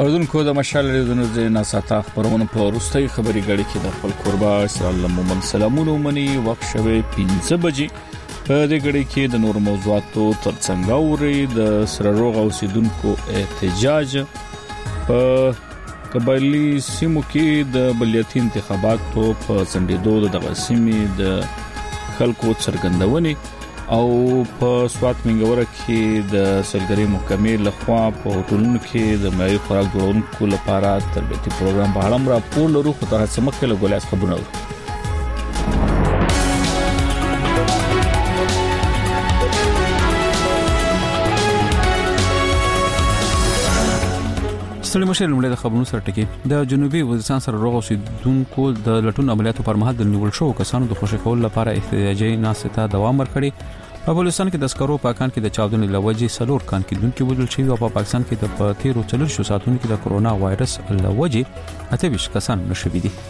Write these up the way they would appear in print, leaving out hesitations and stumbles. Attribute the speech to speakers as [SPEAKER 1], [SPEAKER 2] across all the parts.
[SPEAKER 1] اوردونکو د مشال ریدونو د ناساته خبرونه په وروستۍ خبري غړي کې د خپل قربا اسلام مومن سلامونه مني وخت شوه 5 بجې په دې غړي کې د نور موضوعاتو ترڅنګ اوري د سره روغ اوسیدونکو احتجاج په قبایلی سیمو کې د بلدیاتي انتخاباتو په سندیدو د سیمې د خلکو څرګندونې او په سوات منګوره کې د سلګری محکمې لخوا په هوټلونو کې د معیاري خوراک جوړونکو لپاره تربیتي پروګرام په اړه راپور لرو خو تر څه مخکې له ګولیاس خبرونه
[SPEAKER 2] ستړي مشه لمړی د خبرونو سره ټکی د جنوبي وزیرستان سره روغ اوسیدونکو د لټون عملیاتو پر مهال د نیول شو کسانو د خوشی کول لپاره احتجاجي ناسته دوام ورکړي په بلوچستان کې د سکرو پاکان کې د چاودنې لوجې سلور کان کې دونکو بدل شوی او په پاکستان کې د پاتیرو چلر شو ساتونکو کې د کرونا وایرس لوجې اته 20 کسان نشوي دي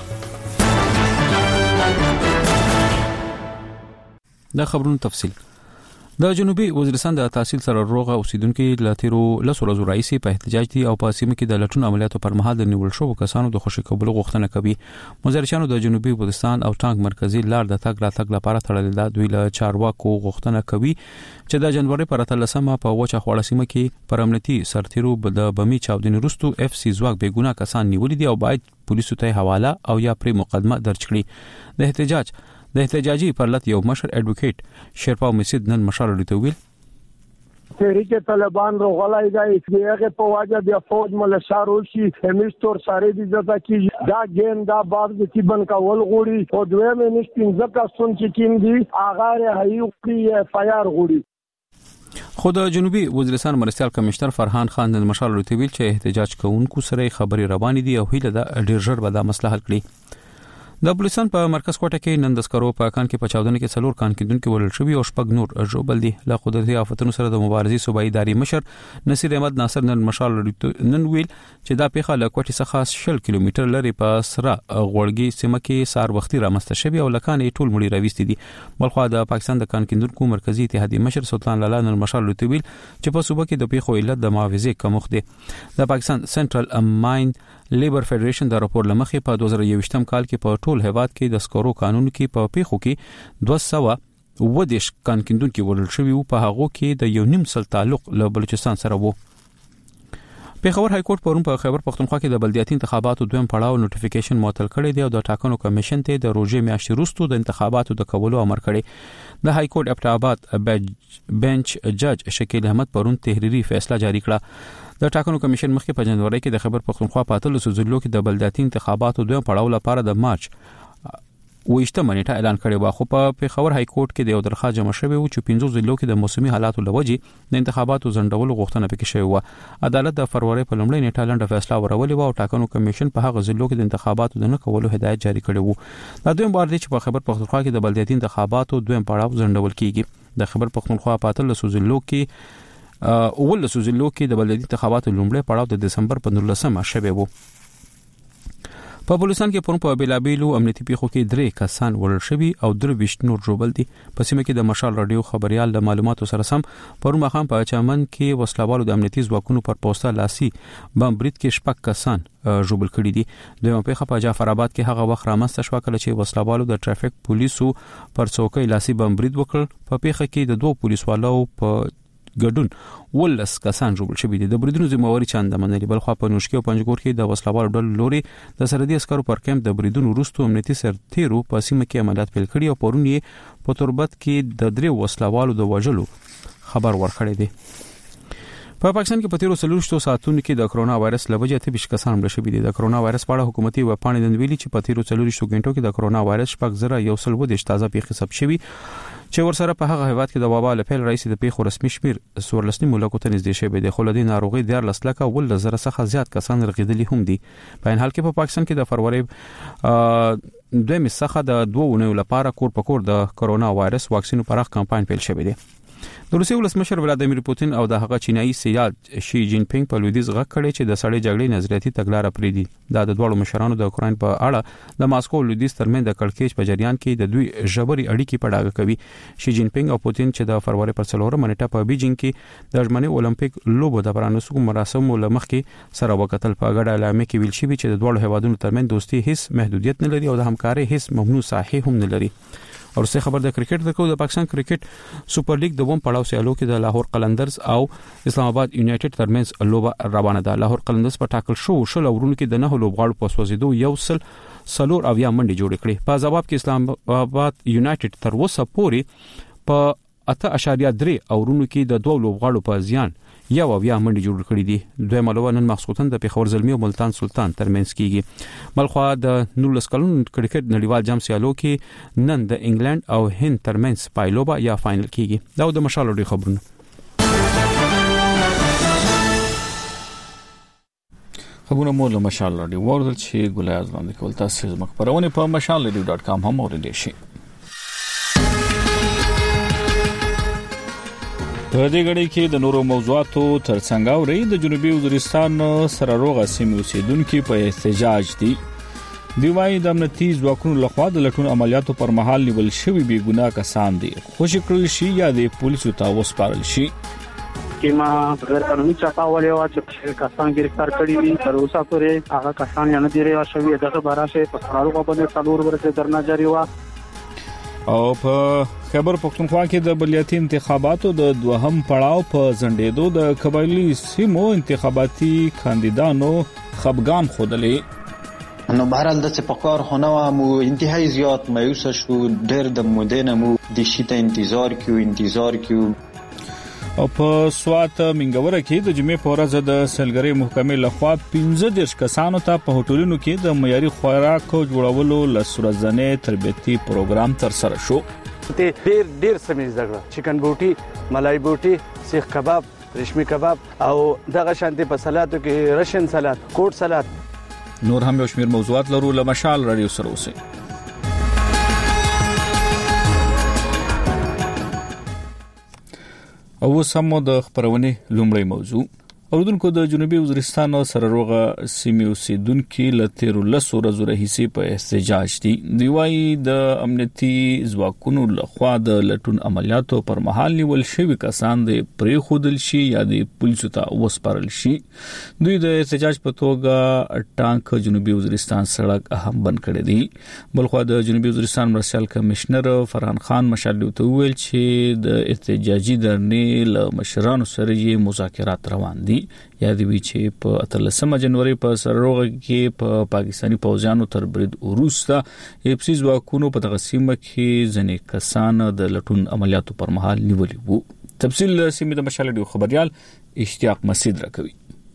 [SPEAKER 2] د خبرونو تفصیل د جنوبي وزیرستان د تحصیل سره روغه اوسیدونکو لاتیرو لسورزو رئیسي په احتجاج دي او په سیمه کې د لټون عملیاتو پر مهال د نیول شو کسانو د خوشی کولو غوښتنه کوي مزارچانو د جنوبي وزیرستان او ټانګ مرکزی لار د تګ راتګ لپاره تړل د دوی له چارواکو غوښتنه کوي چې د جنوري پر 13مه په وچه خوړه سیمه کې پر امنیتي سرتیرو د بمی چاودنې وروسته اف سی ځواک بېګناه کسان نیولې دي او باید پولیسو ته حواله او یا پرې مقدمه درج کړي د احتجاجي پرلط یو مشر اډوکیټ شیرپا مسجد نن مشال لري ویل
[SPEAKER 3] تحریک طالبان رو غلای دا هغه په واجه د فوج ملشارو شي همیشتور ساره دي ځکه چې دا ګیم دا بار د تیبن کول غوړي او دوی مې نشټین ځکه سن چې کیم دي اغه هيوقي فایار غوړي
[SPEAKER 2] خود جنوبي وزیرستان مرستيال کمشنر فرحان خان د مشال لري ویل چې احتجاج کوونکو سره خبري روان دي او هیله دا ډیر ژر به دا مسله حل کړي د بلوچستان په مرکز کوټه کې نن د سکرو په کان کې په چاودنې کې څلور کان کې دونکو ولل شوی او شپږ نور ژوبل دي له قدرتي آفتونو سره د مبارزې صوبایي اداري مشر نصیر احمد ناصر نن مشال نن ویل چې دا پیښه له کوټې څخه 60 کیلومتر لري په سره غوړګي سیمه کې سار وختي رامسته شوی او لکانې ټول مړي راوستي دي بلخو د پاکستان د کان کې دونکو مرکزی اتحادیه مشر سلطان لالا نن مشال ویل چې په صوبه کې د پیښو علت د معاوضې کمښت دی د پاکستان سنټرل ماین لیبر فدریشن د راپور لمخې په 2021م کال کې په ټول هیواد کې د سکرو قانون کې په پیښو کې 210 کانکیندونکو ورل شوی په هغه کې د یو نیم سل تعلق له بلوچستان سره وو پیښور های کورټ پرون په خیبر پختونخوا کې د بلدیاتي انتخاباتو دویم پړاو نوټیفیکیشن معطل کړی دی او د ټاکنو کمیشن ته د روزي میاشتې وروسته د انتخاباتو د کولو امر کړی د های کورټ ابټاباد بنچ جج شکیل احمد پرون تحریری فیصله جاری کړه د ټاکنو کمیشن مخکې په جنوري کې د خیبر پختونخوا په 13 ضلعو کې د بلدیاتي انتخاباتو دویم پړاو لپاره د مارچ وېشته منېټه اعلان کړی و خو په پیښور های کورټ کې د یو درخواست جمع شوی و چې 15 ضلعو کې د موسمي حالاتو لوجې د انتخاباتو ځنډولو غوښتنه پکې شوی و عدالت د فروری په لومړۍ نیټه لاندې فیصله ورولې و او ټاکنو کمیشن په هغه ضلعو کې د انتخاباتو د نه کولو هدایت جاری کړی و دا دویم بار دی چې په خیبر پختونخوا کې د بلدیاتي انتخاباتو دویم پړاو ځنډول کیږي د خیبر پختونخوا په 13 ضلعو کې اول سوزلو کې د بلدیاتي انتخاباتو لومړی پړاو د دسمبر په 19مه شوی و په بلوچستان کې پرون په بیلابیلو امنیتي پیښو کې 3 کسان ورل شوی او 23 نور جوړبل دي په سیمه کې د مشال رادیو خبريال د معلوماتو سره سم پرون مخام په چمن کې وسلوالو د امنیتي ځواکونو پر پوسټه لاسي بم برید کې شپږ کسان جوړبل کړي دي دویم پیښه په جعفر آباد کې هغه وخت رامسته شو کله چې وسلوالو د ټرافیک پولیسو پر څوکۍ لاسي بم برید وکړ په پیښه کې د دوه پولیسوالو په ګډون ولس کسان جوړ شوی دي د بریدونو ذمہواری چاند منلي بل خو په نوشکي او پنځګور کې د وسلوال ډول لوري د سرحدي عسکرو پر کیمپ د بریدونو وروسته امنیتي سرتیرو په سیمه کې عملیات پیل کړي او پرون یې په تربت کې د 3 وسلوالو د وژلو خبر ورکړی دی په پاکستان کې په 13 ساعتونو کې د کرونا وایرس لوجې ته 20 کسان مړ شوي دي د کرونا وایرس په اړه حکومتي وپاڼې د ویلي چې په 13 غنټو کې د کرونا وایرس شپږ زره یو سل ودیش تازه پیښې ثبت شوي چې ورسره په هغه هیواد کې د وبا له پیل رئیس د پیښو رسمي شمیر سورلسنی ملکو ته نږدې شوی دی خو لدی ناروغي د 14 لکه ول زره څخه زیات کسان رغیدلي هم دي په ان حال کې په پاکستان کې د فروری دویم څخه د 2 اونیو لپاره کور په کور د کرونا وایرس واکسینو پراخ کمپاین پیل شوی دی روسي ولسمشر ولادیمیر پوتین او د هغه چینایي سیال شي جین پینګ په لویدیځ غږ کړی چې د سړې جګړې نظریاتي تګلارې پریدي. دا د دوه مشرانو د اوکراین په اړه د ماسکو لویدیځ ترمن د کړکېچ په جریان کې د دوی ژورې اړیکې په ډاګه کوي. شي جین پینګ او پوتین چې د فروری پر 4 منېټه په بیجینګ کې د ژمنې اولمپیک لوبو د پرانیستو مراسمو لمخ کې سره وکتل. په ګډه اعلامیه کې ویل شوی چې د دوه هیوادونو ترمن دوستي هیڅ محدودیت نه لري او د همکارۍ هیڅ ممنوع ساحه هم نه لري. اور څه خبر د کرکټ د پاکستان کرکټ سپر لیګ د پړاو سیالو کې د لاهور قلندرز او اسلام آباد یونایټډ ترمنځ لوبه روانه ده. لاهور قلندرز په ټاکل شو ورونو کې د 9 لوبغاړو په سوځیدو یو سل سلور اویا منډي جوړ کړي. په جواب کې اسلام آباد یونایټډ تر اوسه پورې په 8.3 ورونو کې د 2 لوبغاړو په زیان یو اویا منډي جوړ کړي دي. دوی ملوه نن مخصوصا د پیښور زلمی او ملتان سلطان ترمنځ کیږي. بلخوا د 19 کلن کرکټ نړیوال جام سیالو کې نن د انګلند او هند ترمنځ پایلوبه یا فائنل کیږي. دا د مشال لري خبرونه.
[SPEAKER 1] خبرونه مو له مشال لري ورته چې ګلای ځوان کول تاسو زموږ پرونه په mashalradio.com هم اوریدئ شئ. په دې غړي کې د نورو موضوعاتو ترڅنګ اوري د جنوبي وزیرستان سره روغه سیمې اوسیدونکو په احتجاج دي. دی وايي د امنیتي ځواکونو لخوا د لټون عملیاتو پر مهال نیول شوی بې ګناه کسان دي خوشی کړل شي یا د پولیسو ته وسپارل شي.
[SPEAKER 4] کیما غیر قانوني چاپاولې وا چې کسان گرفتار کړي دي تر اوسه پورې هغه کسان نه دی ریوا شوی دغه براشه په قرارو باندې څلور ورځې درنه جاری و.
[SPEAKER 1] او په خیبر پختونخوا کې د بلدیاتي انتخاباتو د دوهم پړاو په ځنډېدو د قبایلی سیمو انتخاباتي کاندیدانو خپګان خوده
[SPEAKER 5] نو بهرحال د څه پکار خونه مو انتهایی زیات مایوس شو ډېر د مودې مو د شیته انتظار کیو
[SPEAKER 1] او په سوات منګوره کې د جمعې په ورځ د سلګری محکمې لخوا 15 کسانو ته په هوټلونو کې د معیاري خوراک جوړولو لسورځنې تربیتي پروګرام تر سره شو.
[SPEAKER 6] ډېر سمې زګړه چکن بوټي ملای بوټي سیخ کباب ریشمي کباب او دغه شانتي په سلاتو کې رشن سلات کوټ سلات
[SPEAKER 1] نور هم یو شمیر موضوعات لرو له مشال رادیو سره اوسئ. او سمو د خبرونه لومړی موضوع اوردونکو د جنوبي وزیرستان سره روغه سیمې اوسیدونکو لتیرو لسو ورځو راهیسې په احتجاج دي. دی وايي د امنیتي ځواکونو لخوا د لټون عملیاتو پر مهال نیول شوی کسان د پرې خودل شي یا د پولیسو ته وسپارل شي. دوی د احتجاج په توګه ټانک جنوبي وزیرستان سړک اهم بند کړی دی. بلخوا د جنوبي وزیرستان مرستیال کمشنر فرحان خان مشال ته ویل چې د احتجاجي درنې له مشرانو سره یې مذاکرات روان دي. یاد وی چې په 13 جنوري په سروغه کې په پاکستانی پوځیانو تر برید وروسته اپسیز واکونو په تقسیم کې ځنې کسان د لټون عملیاتو پر مهال نیولي وو. تفصیل سیمه د مشال خبريال اشتیاق مسعود راکوي.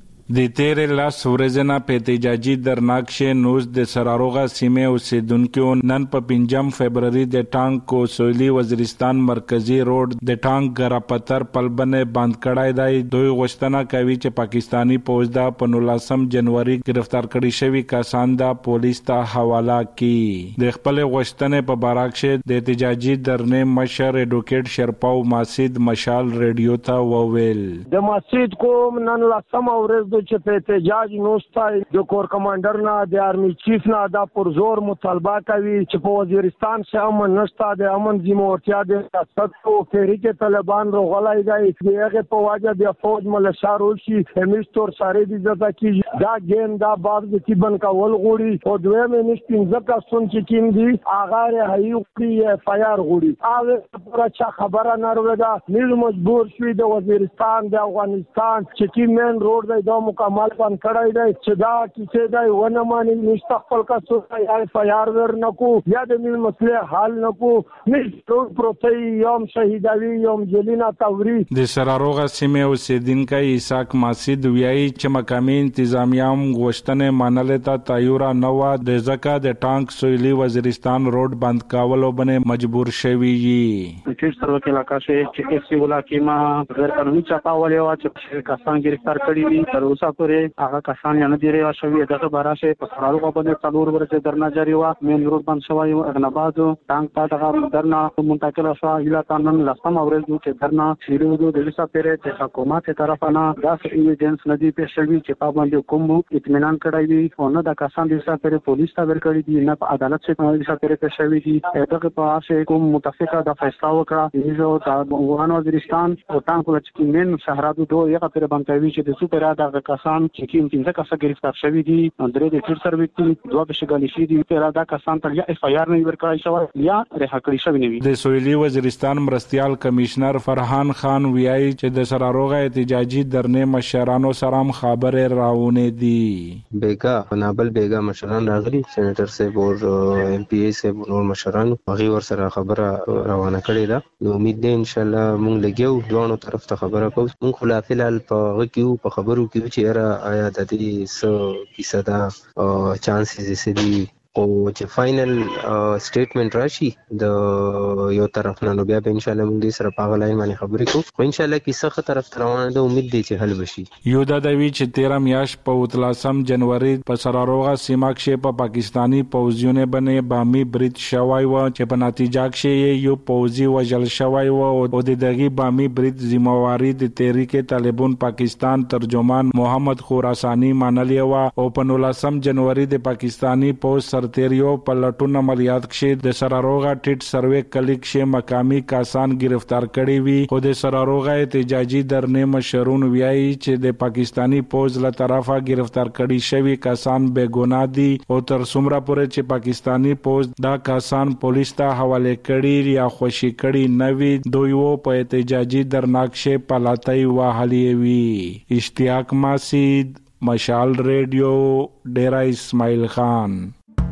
[SPEAKER 7] د تیر لاس ورځنا په احتجاجي درناکشه نوز د سراروغه سیمه اوسیدونکو نن په 5 فبرवरी د ټانک کو سویلی وزیرستان مرکزی روډ د ټانک غراپتر پلبنه بند کړای دی. دوی غوښتنه کوي چې پاکستانی پوځ دا په 19 جنوري گرفتار کړي شوی کسان دا پولیس ته حواله کړي. د خپل غوښتنې په بارکشه د احتجاجي درنې مشر اډوکیټ شرپاو ماسید مشال ریډیو ته وویل
[SPEAKER 3] د مسجد کوم نن لا سم ورځ چې په احتجاج نوستای د کور کمانډر نه د آرمي چیف نه دا پر زور مطالبه کوي چې په وزیرستان څخه امن نشته د امن ذمہورتیا د ریاست کو تحریک طالبان روغلای دی هغه په واجه د فوج ملشا روشي همیستور ساره دي ځکه چې دا ګیم دا باب د تیبن کول غوړي او دوی مې نشټین ځکه سن چې کیم دي اغه هي او فایار غوړي هغه پر چا خبره نه ورده نیل مجبور شوی د وزیرستان د افغانستان چې کی مین روډ دی مکمل بند کړای دی چې دا کیسه دی ونه مانی مستقبل کا سوای فایار ور نکو یا د مل مسله حل نکو نشټو پروتي یوم شهیدوي یوم جلینا توري
[SPEAKER 7] د سراروغه سیمه اوسیدونکو اساق ماسید ویایي چې مقامي انتظامیه غوښتنه منل ته تایورا نو د زکه د ټانک سویلی وزیرستان روډ بند کاولو باندې مجبور شوی
[SPEAKER 4] چې سروکه علاقې چې کیسه ولا کیما غیر قانوني چاپاولې وا چې کسان گرفتار کړي دي تر اوسه پورې هغه کسان نه دی رهي شوی دغه براشه په سرالو باندې څلور ورځې درنه جاری و مین روډ باندې شوی اغنباد ټانک پټه درنه منتقل شو اله قانون لسم ورځ چې درنه شروع د اوسه پورې چې حکومت طرفانه داس ایجنس ندی په شوی چې په باندې کوم اطمینان کړی وي او نه د کسان د اوسه پورې پولیس ته ورکړي دي نه په عدالت څخه اوسه پورې په شوی دي دغه په اساس کوم متفقه د فیصله وکړه چې د افغان وزیرستان او ټانک ولچ من شهراتو دوه یو پر باندې چې د سوپر د کسان چې کوم څنګه کسه گرفتار شوی دي درې د تیر سرویس دوه بشګالي شي دي پر دا کسان ته یا اف آی آر نه ورکړای شو یا رها کړی شوی نه وي
[SPEAKER 7] د سویلي وزیرستان مرستيال کمشنر فرحان خان ویایي چې د سراروغه احتجاجي درنې مشرانو سره خبره راونه دي
[SPEAKER 8] بیگا نابل بیگا مشران راغلي سېنیټر صاحب او ایم پی ای صاحب نور مشران هغه ور سره خبره روانه کړې ده نو امید ده ان شاء الله مونږ لګیو دوه طرف ته خبره کوو مونږ خلافل په غکیو په خبرو کې چې را آیا د دې 100% چانسز دي او چې فائنل سټیټمنټ راشي د یو طرف نه نو بیا به ان شاء الله موږ دې سره په غلای باندې خبرې کوو خو ان شاء الله کې څه طرف روانه ده امید دي چې حل وشي
[SPEAKER 7] یو د دوی چې 13 میاش په 13 جنوري په سراروغه سیمه کې په پاکستانی پوځیونه باندې بامي برید شوی و چې په نتیجه کې یو پوځي وژل شوی و او د دغه بامي برید ذمہواری د تحریک طالبان پاکستان ترجمان محمد خراسانی منلی و او په 19 جنوري د پاکستانی پوځ سرتیریو په لټون عملیات کې د سراروغه ټیټ سروې کلیک شه مقامی کسان گرفتار کړي وي خو د سراروغه احتجاجي درنې مشرون ویایي چې د پاکستانی پوځ له طرفه گرفتار کړي شوی کسان بے ګناه دي او تر څومره پورې چې پاکستانی پوځ دا کسان پولیس ته حواله کړي یا خوشي کړي نوي دوی په احتجاجي درناکشه پلاتای وهلي وي اشتیاق ماسید مشال ریډیو ډیرا اسماعیل خان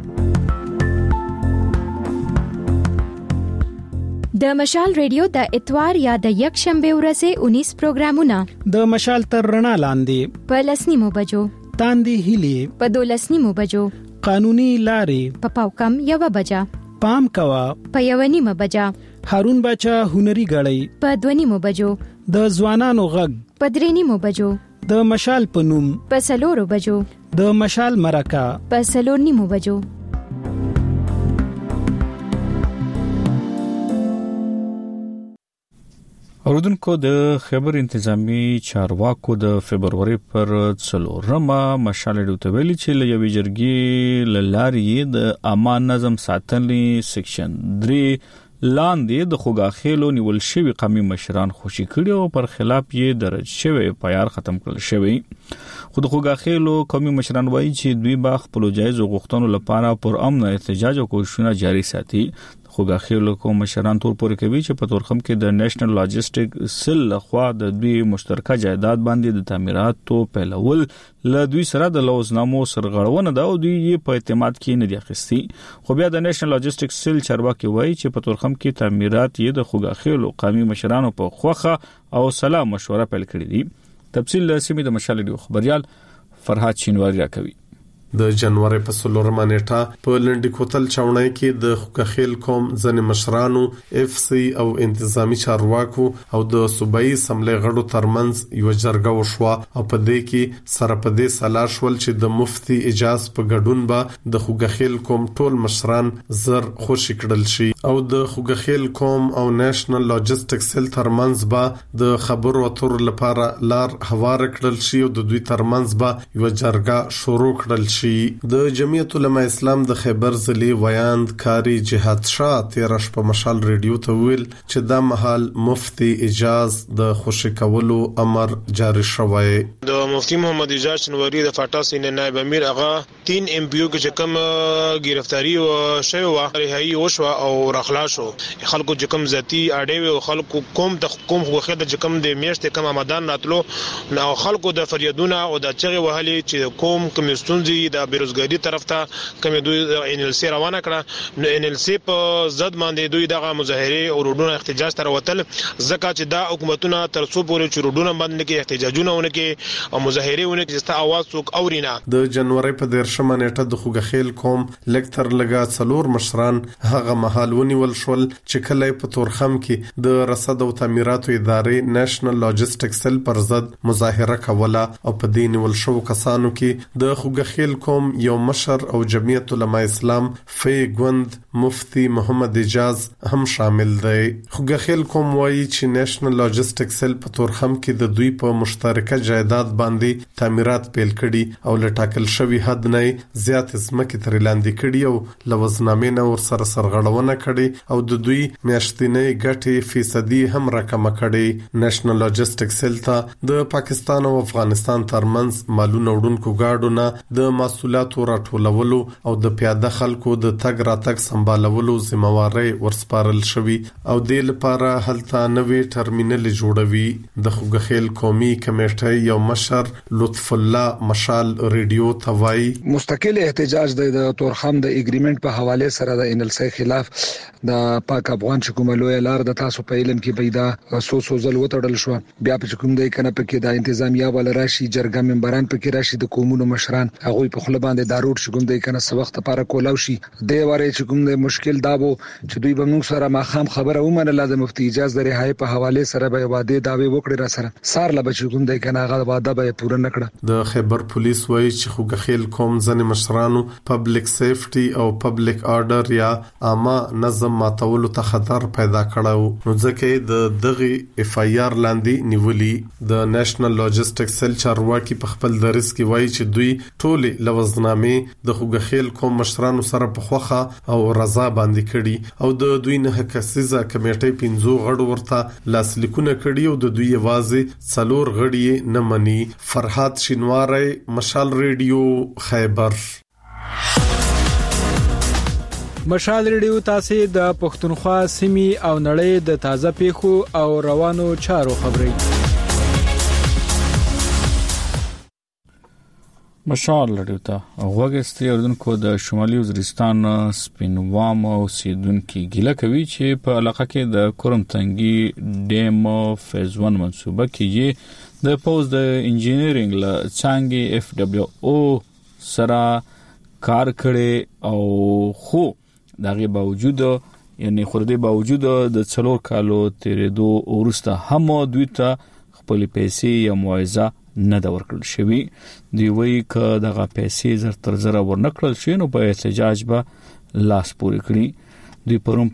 [SPEAKER 9] د مشال ریډیو د اتوار یا د یک شنبه ورځې 19 پروګرامونه
[SPEAKER 10] د مشال تر رڼا لاندې
[SPEAKER 9] په 10 بجو
[SPEAKER 10] تاندې هلي
[SPEAKER 9] په 12 بجو
[SPEAKER 10] قانوني لارې
[SPEAKER 9] په پاوکم 1 بجا
[SPEAKER 10] پام کوا
[SPEAKER 9] په 1 بجا
[SPEAKER 10] هارون بچا هنري غړی
[SPEAKER 9] په 2 بجو
[SPEAKER 10] د ځوانانو غږ
[SPEAKER 9] په 3 بجو
[SPEAKER 10] د مشال پنوم
[SPEAKER 9] په 4 بجو
[SPEAKER 10] د مشال مرکه
[SPEAKER 9] په 4 بجو
[SPEAKER 1] اوردونکو د خبر انتظامی چارواکو د فبرवरी پر 4مه مشال ډوته ویلي چې لوي جرګي لارې د امان نظم ساتنې سیکشن 3 لاندې د خوګاخېلو نیول شوی قومي مشران خوشي کړي او پر خلاف یې درج شوی پیار ختم کړل شوی خو د خوګاخېلو قومي مشران وایي چې دوی به خپل جایز غوښتنو لپاره پر امن احتجاج او کوښښونه جاري ساتي خوګاخېلو کوم مشران تور پورې کوي چې په تورخم کې د نېشنل لاجستیک سل لخوا د دوی مشترکه جایداد باندې د تعمیراتو پیلول له دوی سره د لوزنامو سرغړونه ده او دوی یې په اعتماد کې نه دي اخیستي خو بیا د نېشنل لاجستیک سل چارواکي وایي چې په تورخم کې تعمیرات یې د خوګاخېلو قومي مشرانو په خوخه او سلام مشوره پیل کړې دي تفصیل لسمې د مشال ډیو خبريال فرحات شینواری راکوي
[SPEAKER 11] د جنوري په 16 نیټه په لنډی کوتل چاونای کې د خوګاخېل قوم ځنې مشرانو اف سی او انتظامی چارواکو او د صوبایي سملې غړو ترمنځ یو جرګه وشوه او په دې کې سره په دې سلاش ول چې د مفتي اجازه په ګډون به د خوګاخېل قوم ټول مشران زر خوشی کړل شي او د خوګاخېل قوم او نېشنل لاجستیک سل ترمنځ به د خبرو اترو لپاره لار هوار کړل شي او د دوی ترمنځ به یو جرګه شروع کړل شي د جمعیت علماء اسلام د خیبر ضلع ویاند کاری جهاد شاه تیرش په مشال ریډیو ته ویل چې دا مهال مفتی اجازه د خوشی کولو امر جاری شوی
[SPEAKER 12] د مفتی محمد اجازه شنواری د فاټا سین نائب امیر هغه 3 ام پی او کې کوم گرفتاری او شوی و رهایی وشو او رخلا شو خلکو چې کوم ذاتی اړې او خلکو کوم د حکومت خوخه د کوم د میشت کوم آمدان راتلو نو خلکو د فریادونه او د چغه وهلي چې کوم کمیستونځي د بیروزګاری طرف ته کوم دوی NLC روانه کړه نو NLC په ضد باندې دوی دغه مظاهره او روډونو احتجاج تر وتل ځکه چې دا حکومتونه تر څو پورې چې روډونو باندې کې احتجاجونه ونکي او مظاهره ونکي چې اواز څوک اورینه.
[SPEAKER 11] د جنوري په 13 نیټه د خوګخیل قوم لکتر لګا څلور مشران هغه مهال ونیول شول چې کله په تورخم کې د رصد او تعمیراتو ادارې نېشنل لاجستیک سیل پر ضد مظاهره کوله او په دې نیول شو کسانو کې د خوګخیل قوم یو مشر او جمعیت علماء اسلام فی ګوند مفتی محمد اجاز هم شامل دی. خوګخیل کوم وایي چې نېشنل لاجستیک سیل په تورخم کې د دوی په مشترکه جایداد باندې تعمیرات پیل کړي او لټاکل شوی حد نه زیات ځمکې تر لاندې کړي او لوزنامې نه ور سره سرغړونه کړي او د دوی میاشتنۍ ګټې فیصدي هم رقم کړي. نېشنل لاجستیک سیل ته د پاکستان او افغانستان ترمنځ مالونه وړونکو گاډو نه د محصولاتو راټولولو او د پیاده خلکو د تګ راتګ سمبالولو ذمہواری ورسپارل شوی او د لپاره هلته نوې ټرمینل جوړوي. د خوګخیل قومي کمیټې یو مشر لطف الله مشال ریډیو توای
[SPEAKER 13] مستقل احتجاج د تورخم د اګریمنت په حواله سره د NLC خلاف د پاک افغان حکومت لار د تاسو په علم کې پیدا سو ځل وټړل شو بیا په کوم د کنه په کې د انتظامیه ول راشي جرګه ممبران په کې راشي د قومونو مشران هغه په خپل باندې داروډ شګوم د کنه څه وخت لپاره کولاو شي د واره چې کوم د مشکل دابو چې دوی به موږ سره ماخام خبره ومنه لازم مفتي اجازه د رهایی په حواله سره به واده داوی وکړي را سره سار لا بچ کوم د کنه هغه واده به پوره نکړه.
[SPEAKER 11] د خیبر پولیس وایي چې خوګخیل قوم ځنې مشرانو پبلک سیفټي او پبلک آرډر یا عامه نظم ماتولو ته خطر پیدا کړو نو ځکه د دغه FIR لاندې نیولي. د نېشنل لاجستیک سیل چارواکي په خپل درس کې وایي چې دوی ټول لوزنامې د خوګخیل قوم مشرانو سره په خوخه او رضا باندې کړي او د دوی نه کسيزه کمیټې 15 غړو ورته لاسلیکونه کړي او د دوی یوازې څلور غړي نه مني. فرحات شینواری مشال ریډیو خیبر.
[SPEAKER 10] مشال ریډیو تاسو د پښتونخوا سیمې او نړۍ د تازه پیښو او روانو چارو خبري
[SPEAKER 1] مشال لړیوتا غوګستي اردوونکو د شمالي وزیرستان سپینوام او سیدونکو ګیله کوي چې په علاقه کې د کورم تنګي ډیم فیز 1 منصوبه کې د پوز د انجینیرینګ ل څنګه FWO سره کار کړي او خو دغه باوجود یعنی خورده باوجود د څلور کالو تیرېدو ورسته هم دوی ته خپل پیسې یا معاوضه نه دا ورکړل شوی. دی وی ک دغه پیسې زر تر زر ورنکړل شي نو په احتجاج به لاس پورې کړی. دی پروم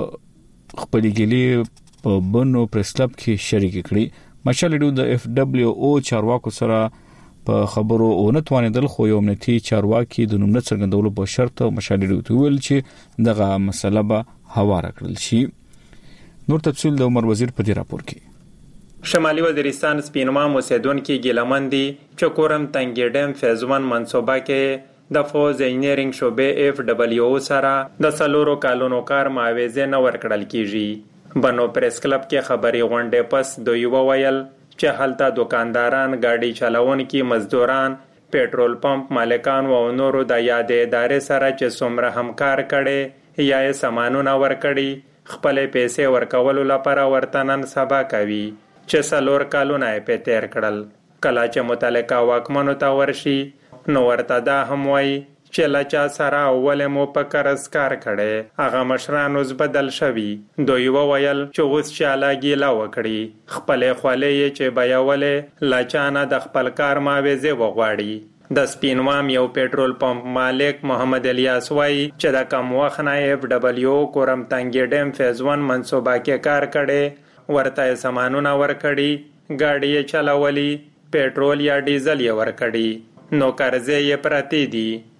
[SPEAKER 1] په خپل ګلی په بنو پریس کلب کې شریک کړي. مشال ډو د FWO چارواکو سره په خبرو او نتوانیدل خو یو امنیتي چارواکي د نوم څرګندولو په شرط مشال ډو ویل چې دغه مسله به هواره کړل شي. نور تفصیل د عمر وزیر په دې راپور کې.
[SPEAKER 14] شمالي وزیرستان سپینوام اوسیدونکو ګیلمندي چې کورم تنګي ډیم فیز 1 منصوبه کې د فوز انجینیرینګ شوبې FWO سره د سلورو کالونو کار معاوضه نه ورکړل کیږي. بنو پریس کلب کې خبري غونډه پس دوی وویل چې هلته دکانداران ګاډي چلاونکي مزدوران پېټرول پمپ مالکان او نورو د یادې ادارې سره چې څومره همکار کړي یا یې سامانونه ورکړي خپل پیسې ورکولو لپاره ورته نن سبا کوي چې سلور کالونه په تیر کړل. کله چې متعلقه واکمنو ته ورشي نو ورته دا هم وایي چې لچا سره اول مو په کرسکار کړي هغه مشران اوس بدل شوي. دوی وویل چې اوس چالاګي لا وکړي خپل خولې چې بیاولې لچانه د خپل کار ماوزه وغواړي. د سپینوام یو پېټرول پمپ مالک محمد الیاس وایي چې د کم وخت نه FWO کورم تنګي ډیم فیز 1 منصوبه کې کار کړي ورته سامانونه ورکړي ګاډي چلولي پېټرول یا ډیزل یې ورکړي نو قرضې یې پراته دي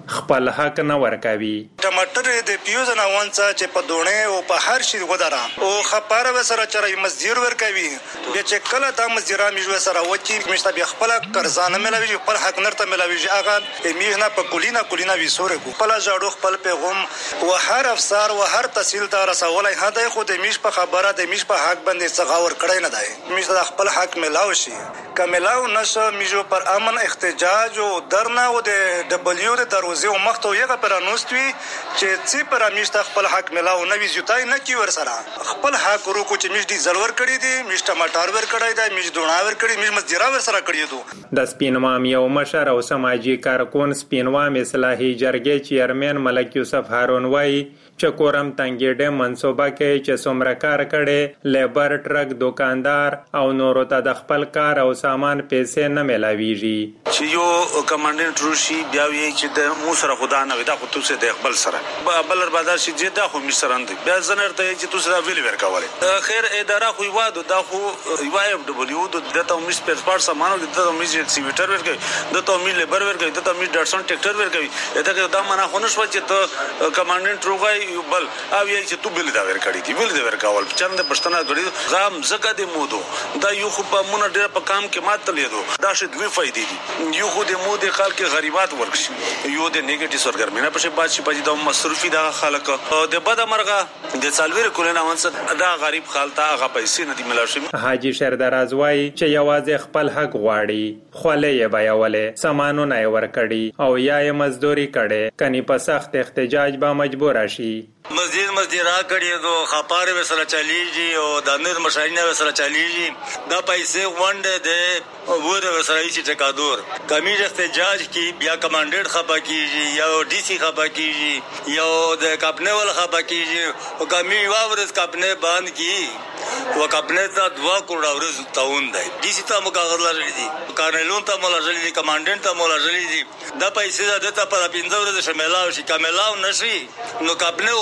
[SPEAKER 14] خپل حق نه ورکوي.
[SPEAKER 15] ټماټر د پیوز نه وانڅ چې په دونه او په هر شي ودارا او خپاره وسره چرای مزدور ورکوي بیا چې کله دا مزدورا میجو سره وکی مشته بیا خپل قرضانه ملوي خپل حق نرته ملوي هغه میغنه په کولینا وسوره کو خپل جاړو خپل پیغام او هر افسر او هر تحصیلدار رسولای هدا خو د میش په خبره د میش په حق باندې څغاور کړی نه دی میش د خپل حق ملاو شي کملاو نشه میجو پر امن احتجاج او درنا او د دبلیو د دروازه او مخته یې پر انوستوي چې څه پر میش د خپل حق ملاو نه وی زیاتای نه کی ور سره خپل حق ورو کو چې میش دي زلور کړی دي میش ټماټر ور کړی دی میش دوناور کړی میش مزدورا ور سره کړی دو
[SPEAKER 14] د سپینوام یو مشر او سماجی کارکون سپینوام اصلاحي جرګې چیرمن ملک یوسف هارون وای چې کورم تنګېډه منصوبه کې چې څومره کار کړي لیبر ټرک دکاندار او نورو ته د خپل کار او سامان پیسې نه ملاويږي
[SPEAKER 16] چې یو کمانډنټ روشي بیا وی چې د مو سره خدا نه ودا خو تاسو د خپل سره بلر بازار شي چې دا خو مشران دي بیا زنر ته چې تاسو دا ویل ورکواله خیر اداره خو یوادو دا خو یو دبلیو د ته مس پرسپارت سامانو د ته مس ایکسیویټر ورکوي د ته مس لیبر ورکوي د ته مس ډاټسون ټریکټر ورکوي دا معنا خو نشو چې ته کمانډنټ روغای بل او یې چې تو بل دا ورکړی دی بل دا ورکول چند پښتنه غړي غام زګه د مودو دا یو خو په مونږ ډېر په کام کې ماته لیدو دا شې دوی فائدې دي یو خو د مودې خلک غریبات ورکشي یو د نیگیټیو سرګرمینه په شی باد شي په د مصرفي دا خلک د بد مرغه د سالویر کولنه وانس دا غریب خالتا هغه پیسې نه دی ملاشي.
[SPEAKER 14] حاجی شردراز وای چې یوازې خپل حق غواړي خولې یې بیاولې سامانونه یې ورکړي او یا یې مزدوري کړي کني په سخت احتجاج به مجبور شي.
[SPEAKER 17] مزدورا کړي دو خپاره وسره چلیږي او د امیر مشاینه وسره چلیږي دا پیسې وانډه ده وره وسره چې ټکادور کمی احتجاج کی بیا کمانډنټ خپا کیږي یا ډي سي خپا کیږي یا د کپنه ول خپا کیږي او کمی واورس کپنه باندې کی وکپنه ته 2 کروڑ ورځ تاون دی ډي سي ته مقرر لري دي کارنلون ته مولا جلی دي کمانډنټ ته مولا جلی دي دا پیسې د ته په 15 ورځې شاملاو شي کاملاو نشي نو کپنه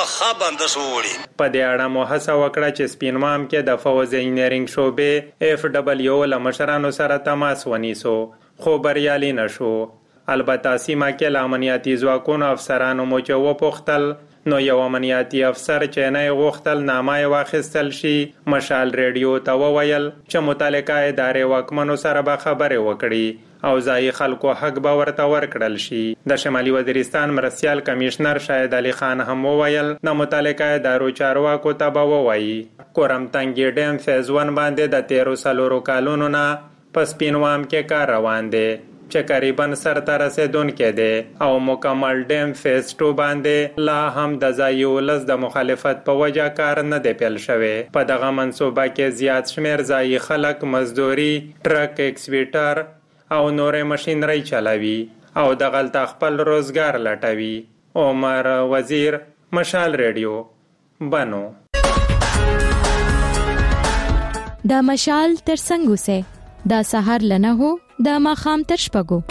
[SPEAKER 14] په دې اړه مو هڅه وکړه چې سپینوام کې د فوز انجینرینګ شعبې اف ډبلیو له مشرانو سره تماس ونیسو خو بریالي نشو. البته سیمه کې له امنیتي ځواکونو افسرانو مو چې وپوښتل نو یو امنیتي افسر چې نه غوښتل نامه واخیستل شي مشال ریډیو ته وویل چې متعلقه ادارې واکمنو سره به خبرې وکړي او ځای خلکو حق به ورته ورکړل شي. د شمالي وزیرستان مرستیال کمشنر شاهد علي خان هم وویل د متعلقه ادارو چارواکو ته به ووایي کورم تنګي ډیم فیز 1 باندې د 13 کالونو نه په سپینوام کې کار روان دی چې قریباً سر ته رسیدونکی دی او مکمل ډیم فیز 2 باندې لا هم د ځای ولس د مخالفت په وجه کار نه دی پیل شوی. په دغه منصوبه کې زیات شمیر ځای خلک مزدوري ټرک ایکسویټر او نورې ماشینري چلاوي او د غلطه خپل روزګار لټوي. عمر وزیر مشال ریډیو بنو.
[SPEAKER 9] دا مشال تر څنګه سه دا سحر لنه هو دا ماخام تر شپګو.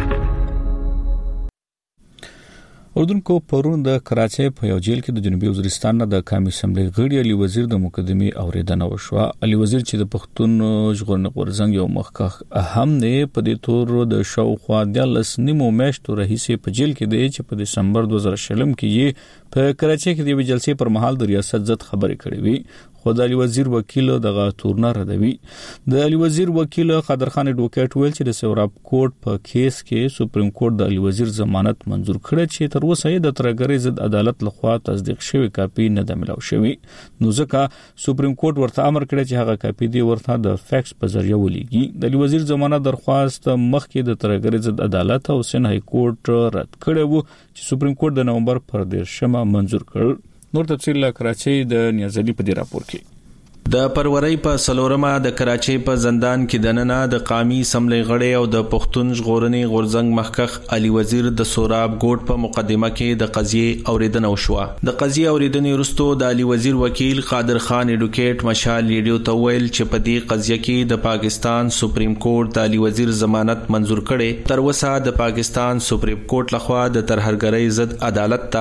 [SPEAKER 1] اردن کو پرون د کراچۍ په یو جیل کې د جنوبي وزیرستان نه د قومي اسمبلی غړي علي وزیر د مقدمي اوریدنه وشوه. علي وزیر چې د پښتون ژغورنې غورځنګ یو مخکښ اهم دی په دې تور د شاوخوا 10 نیمو میاشتو راهیسې په جیل کې دی چې په دسمبر 2020 کې په کراچۍ کې د یو جلسې پر مهال د ریاست ضد خبرې کړې وي. خو د علي وزیر وکیل دغه تورنه ردوي. د علي وزیر وکیل قادرخان اډوکیټ ویل چې د سوراب کوټ په کیس کې سپریم کورټ د علي وزیر ضمانت منزور کړ چې تر اوسه د ترګری ضد عدالت لخوا تصدیق شوی کاپی نه د ملاو شوی. نو ځکه سپریم کورټ ورته امر کړی چې هغه کاپی دی ورته د فیکس په ذریعہ ولېږي. د علي وزیر ضمانت درخواست مخکې د ترګری ضد عدالت او سن های کورټ رد کړی وو چې سپریم کورټ د نومبر پر 13 منزور کړ. نور تفصیل له کراچۍ د نیازلي په دې راپور کې.
[SPEAKER 18] د پرورۍ په سلورمه د کراچۍ په زندان کې دننه د قومي اسمبلی غړي او د پښتون ژغورنې غورځنګ مخکښ علي وزیر د سوراب ګوټ په مقدمه کې د قضیې اوریدنه وشوه. د قضیې اوریدنې وروسته د علي وزیر وکیل قادرخان اډوکیټ مشال ریډیو ته ویل چې په دې قضیه کې د پاکستان سپریم کورټ د علي وزیر ضمانت منزور کړي. تر اوسه د پاکستان سپریم کورټ لخوا د ترهګرۍ ضد عدالت ته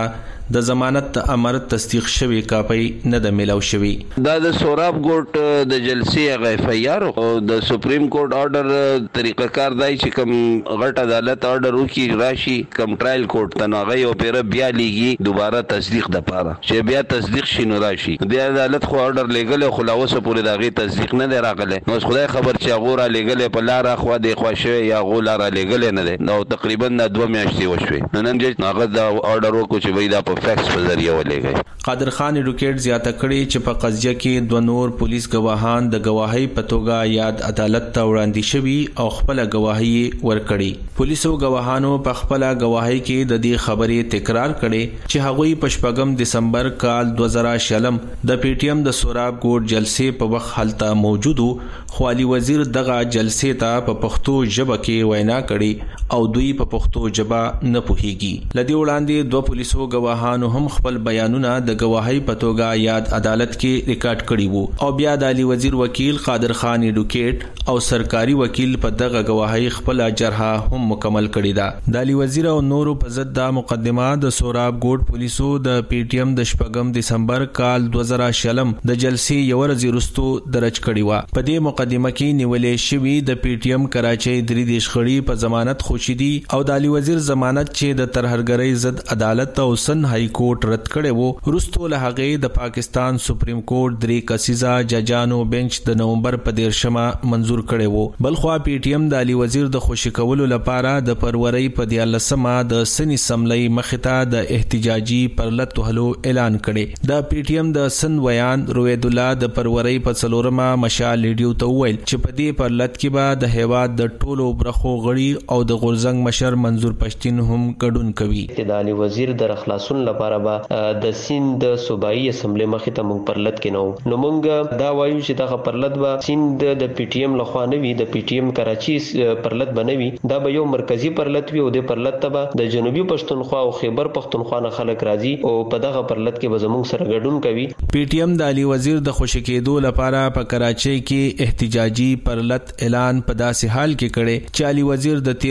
[SPEAKER 18] د ضمانت امر تصدیق شوی کاپي نه د ملاو شوی.
[SPEAKER 19] دا د سوراب ګورټ د جلسې غ اف ای آر او د سپریم کورټ آرډر طریقه کار دی چې کوم غټ عدالت آرډر وکي راشي کوم ټرایل کورټ ته ناغي او پیر بیا لیږي دوباره تصدیق د پاره چې بیا تصدیق شینو راشي. د عدالت خو آرډر لګل خو لاوسه پورې داغي تصدیق نه دی راغله. نو خدای خبر چې غوړه لګل په لار خو د خوښه یا غولاره لګل نه دی. نو تقریبا 2 میاشتې وشوي. نن جج ناغه دا آرډر وکړو چې وای دا په فیکس په ذریعہ ولېږي.
[SPEAKER 18] قادر خان ایډوکیټ زیاته کړي چې په قضیه کې 2 نور پولیس ګواهان د گواهی په توګه یاد عدالت ته وړاندې شوي او خپل گواهی ورکړي. پولیسو ګواهانو په خپل گواهی کې د دې خبرې تکرار کړي چې هغوی په 8 دسمبر کال 2000 د پی ټی ایم د سوراب ګورټ جلسې په وخت حالت موجود خو علي وزیر دغه جلسې ته په پښتو ژبه کې وینا کړي او دوی په پښتو ژبه نه پوهیږي. لدی وړاندې 2 پولیسو ګواهانو هم خپل بیانونه د گواهی په توګه یاد عدالت کې ریکارډ کړي وو او بیا د علي وزیر وکیل قادر خان ایډوکیټ او سرکاري وکیل په دغه گواهی خپل جرحه هم مکمل کړي ده. د علي وزیر او نورو په ضد د مقدمه د سوراب ګورټ پولیسو د پی ټی ایم د 8 دسمبر کال 2000 د جلسې یو ورځ وروسته درج کړي و. په دې مقدمه کې نیولې شوی د پی ټی ایم کراچۍ 3 دیشخړي په ضمانت خوشیدي او د علي وزیر ضمانت چې د ترهرګرۍ ضد عدالت او سن های کورټ رد کړي وو. وروسته له هغه د پاکستان سپریم کورټ 3 کسیزه ججانو بنچ د نومبر په 13 منزور کړي وو. بلخوا پی ټی ایم د علي وزیر د خوشی کولو لپاره د پروري په 14 د سنی سملې مخته د احتجاجي پرلط وهلو اعلان کړي. د پی ټی ایم د سن ویان روید الله د پروري په 4 مشال لیډیو ته ویل چې په دې پرلط کې به د هیواد د ټولو برخو غړي او د غورزنګ مشر منظور پښتين هم ګډون کوي.
[SPEAKER 20] د علي وزیر د خلاصون لپاره به د سیند صوبایي اسمبلی مخې ته مونږ پرلط کې نو مونږ دا وایو چې دا پرلط به سیند د پی ټی ایم لخوا نه وي، د پی ټی ایم کراچي پرلط بنوي. دا به یو مرکزی پرلط وي او د پرلط ته به د جنوبي پښتونخوا او خیبر پښتونخوا نه خلک راځي او په دغه پرلط کې به زموږ سره ګډون کوي.
[SPEAKER 18] پی ټی ایم د علي وزیر د خوشی کېدو لپاره په کراچۍ کې احتجاجي پرلط اعلان په داسې حال کې کړي چې علي وزیر د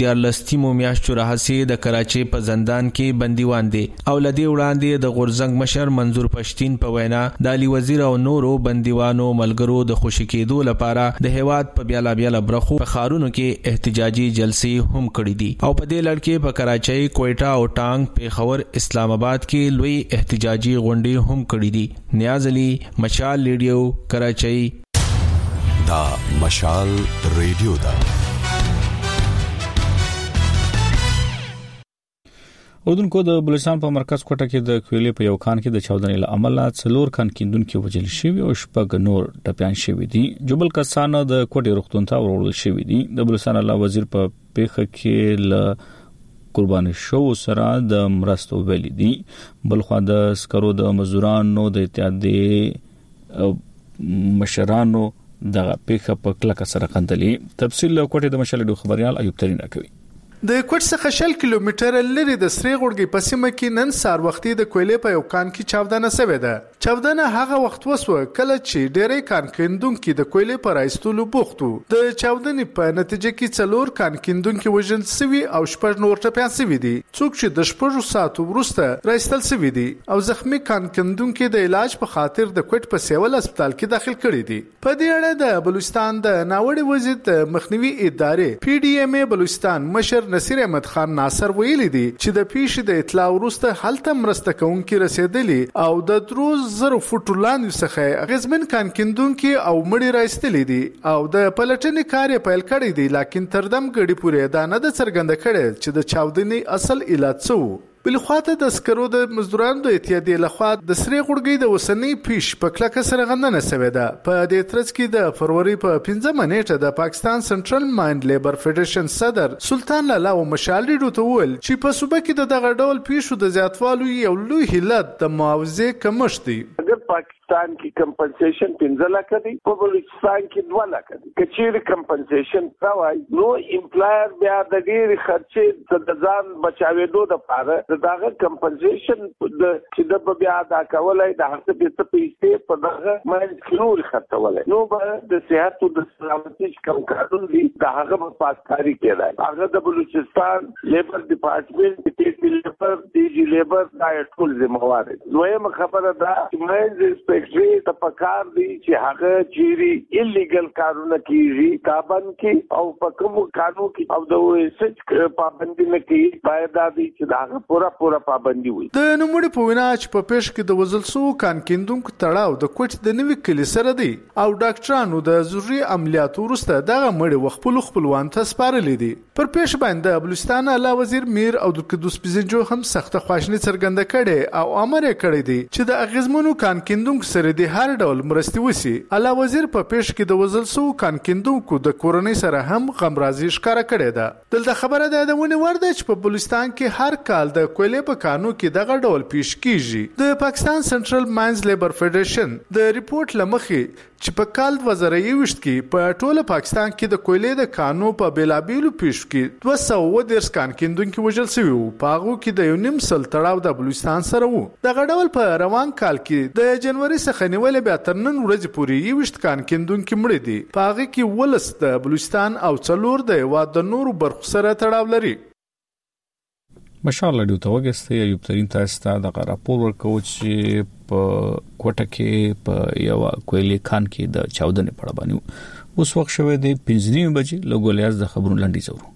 [SPEAKER 18] 13 میاشتو راهیسې د کراچۍ په زندان کې بندیوان دي او لدی وړاندې د غورزنګ مشر منظور پښتين په وینا د علي وزیر او نورو بندیوانو ملګرو د خوشی کېدو لپاره د هیواد په بیلا برخو په خارونو کې احتجاجي جلسې هم کړې دي او په دې لړ کې په کراچۍ، کوئټه او ټانګ، پیښور، اسلام آباد کې لوی احتجاجي غونډې هم کړې دي. نیاز علي، مشال ریډیو، کراچۍ.
[SPEAKER 21] دا مشال ریډیو دا
[SPEAKER 1] اردوونکو د بلوچستان په مرکز کوټه کې د کویلې په یو کان کې د چاودنې له امله 4 کان کیندونکو وژل شوي او 6 نور ټپيان شوي دي. جبل کسان د کوټې روغتون ته وړل شوي دي. د بلوچستان الله وزیر په پیښه کې ل قرباني شو سره د مرستو ویلي دي. بلخوا د سکرو د مزدورانو د اتحادیې مشرانو د پیښه په کلکه سره خندلې. تفصیل کوټې د مشال خبريال ایوب ترینه کوي.
[SPEAKER 22] د کوټ څخه 6 کیلومتر لري د سری غړګي په سیمه کې نن سار وختي د کویلې په یو کان کې چاودنه شوې ده. چاودنه هغه وخت وسوه کله چې ډېرې کان کیندونکو د کویلې پر ایستلو بوختو. د چاودنې په نتیجه کې 4 کان کیندونکو وژل شوي او 6 نور ټپيان شوي دي. څوک چې د 6 ساعتو وروسته راستل شوي دي او زخمی کان کیندونکو د علاج په خاطر د کوټ په سیول هسپتال کې داخل کړي دي. په دې اړه د بلوچستان د ناوړي وضعیت د مخنیوي ادارې پی ډی ایم ای بلوچستان مشر نصیر احمد خان ناصر ویلي دي چې د پیښې د اطلاع وروسته هلته مرسته کوونکي رسیدلي او د 3000 فوټو لاندې څخه غزمن کان کیندونکي او مړي راستلي دي او د پلټنې کار یې پیل کړی دی، لکه تردم غړي پورې دا نه د څرګنده کړي چې د چاودنې اصل علت څه. بلخواته د سکرو د مزدورانو د اتحادیې لخوا د سری غړګي د وسنۍ پیښ په کلکه سره غندنه شوې ده. په دې ترڅ کې د فروری په 15 نیټه د پاکستان سنټرل ماینډ لیبر فدریشن صدر سلطان لالا او مشال ریډو ته ویل چې په صوبه کې د دغه ډول پیښو د زیاتوالي یو لوی علت د معاوضې کمښت دی.
[SPEAKER 3] پاکستان کی کمپنسیشن 15 لک دی، په بلوچستان کې 2 لک دی. کچیر کمپنسیشن راوای نو امپلایر بیا د ډیر خرچې د ځان بچاوېدو لپاره
[SPEAKER 2] دغه کمپنسیشن د چې د بیا دا کولای د هغه په پیسې په دغه مې نور خرڅولای نو به د صحت او د سلامتي کوم قانون دی دا هغه په پاسکاری کېدای هغه د بلوچستان لیبر ډپارټمنټ ټي لیبر ډي لیبر دا ټول ذمہوار دي دویم خبره دا چې مې انسپکټري ته پکار دی چې هغه چيري ایلیګل کارونه کیږي تابن کې او په کوم قانون کې او د سچ پابندي نه کوي باید دا دي چې دا پورا پابندي وي
[SPEAKER 22] د نوموړي په وینا چې په پیش کې د وزلسو کان کیندونکو تړاو د کوټ د نوي کلی سره دی او ډاکټرانو د ضروري عملیاتو وروسته دغه مړي خپلوان ته سپارلې دي پر پیش باندې بلوچستان اعلی وزیر میر عبدالقدوس پزنجو هم سخت خواشنی څرګنده کړي او امر یې کړی دی چې د اغیزمنو کان کیندونکو سره د هر ډول مرستي وسی اعلی وزیر په پیش کې د وزلسو کان کیندونکو د کورنۍ سره هم غمرازي ښکارا کړې ده دلته خبره ده د ونی ورده چې په بلوچستان کې هر کال د کویلې په کانو کې دغه ډول پیش کیږي د پاکستان سنټرل ماینز لیبر فدریشن د ریپورت لمخې چې په کال 2021 کې په ټوله پاکستان کې د کویلې د کانو په بیلابیلو پیش کې 210 کان کیندونکو وژل شوی وو په هغه کې د یو نیم سل تړاو د بلوچستان سره وو دغه ډول په روان کال کې د جنوري څخه نیولې بیا تر نن ورځې پورې 20 کان کیندونکو مړه دي په هغه کې ولس د بلوچستان او څلور د هیواد د نورو برخو سره تړاو لري
[SPEAKER 1] مشال رادیو ته وګستې ایوب ترين تاسو ته د راپور ورکو چې په کوټه کې په یو کویلې کان کې د چاودنې په اړه باندې اوس وخت شوه د 5:30 بجې لګولیاز د خبرونو لاندې زورو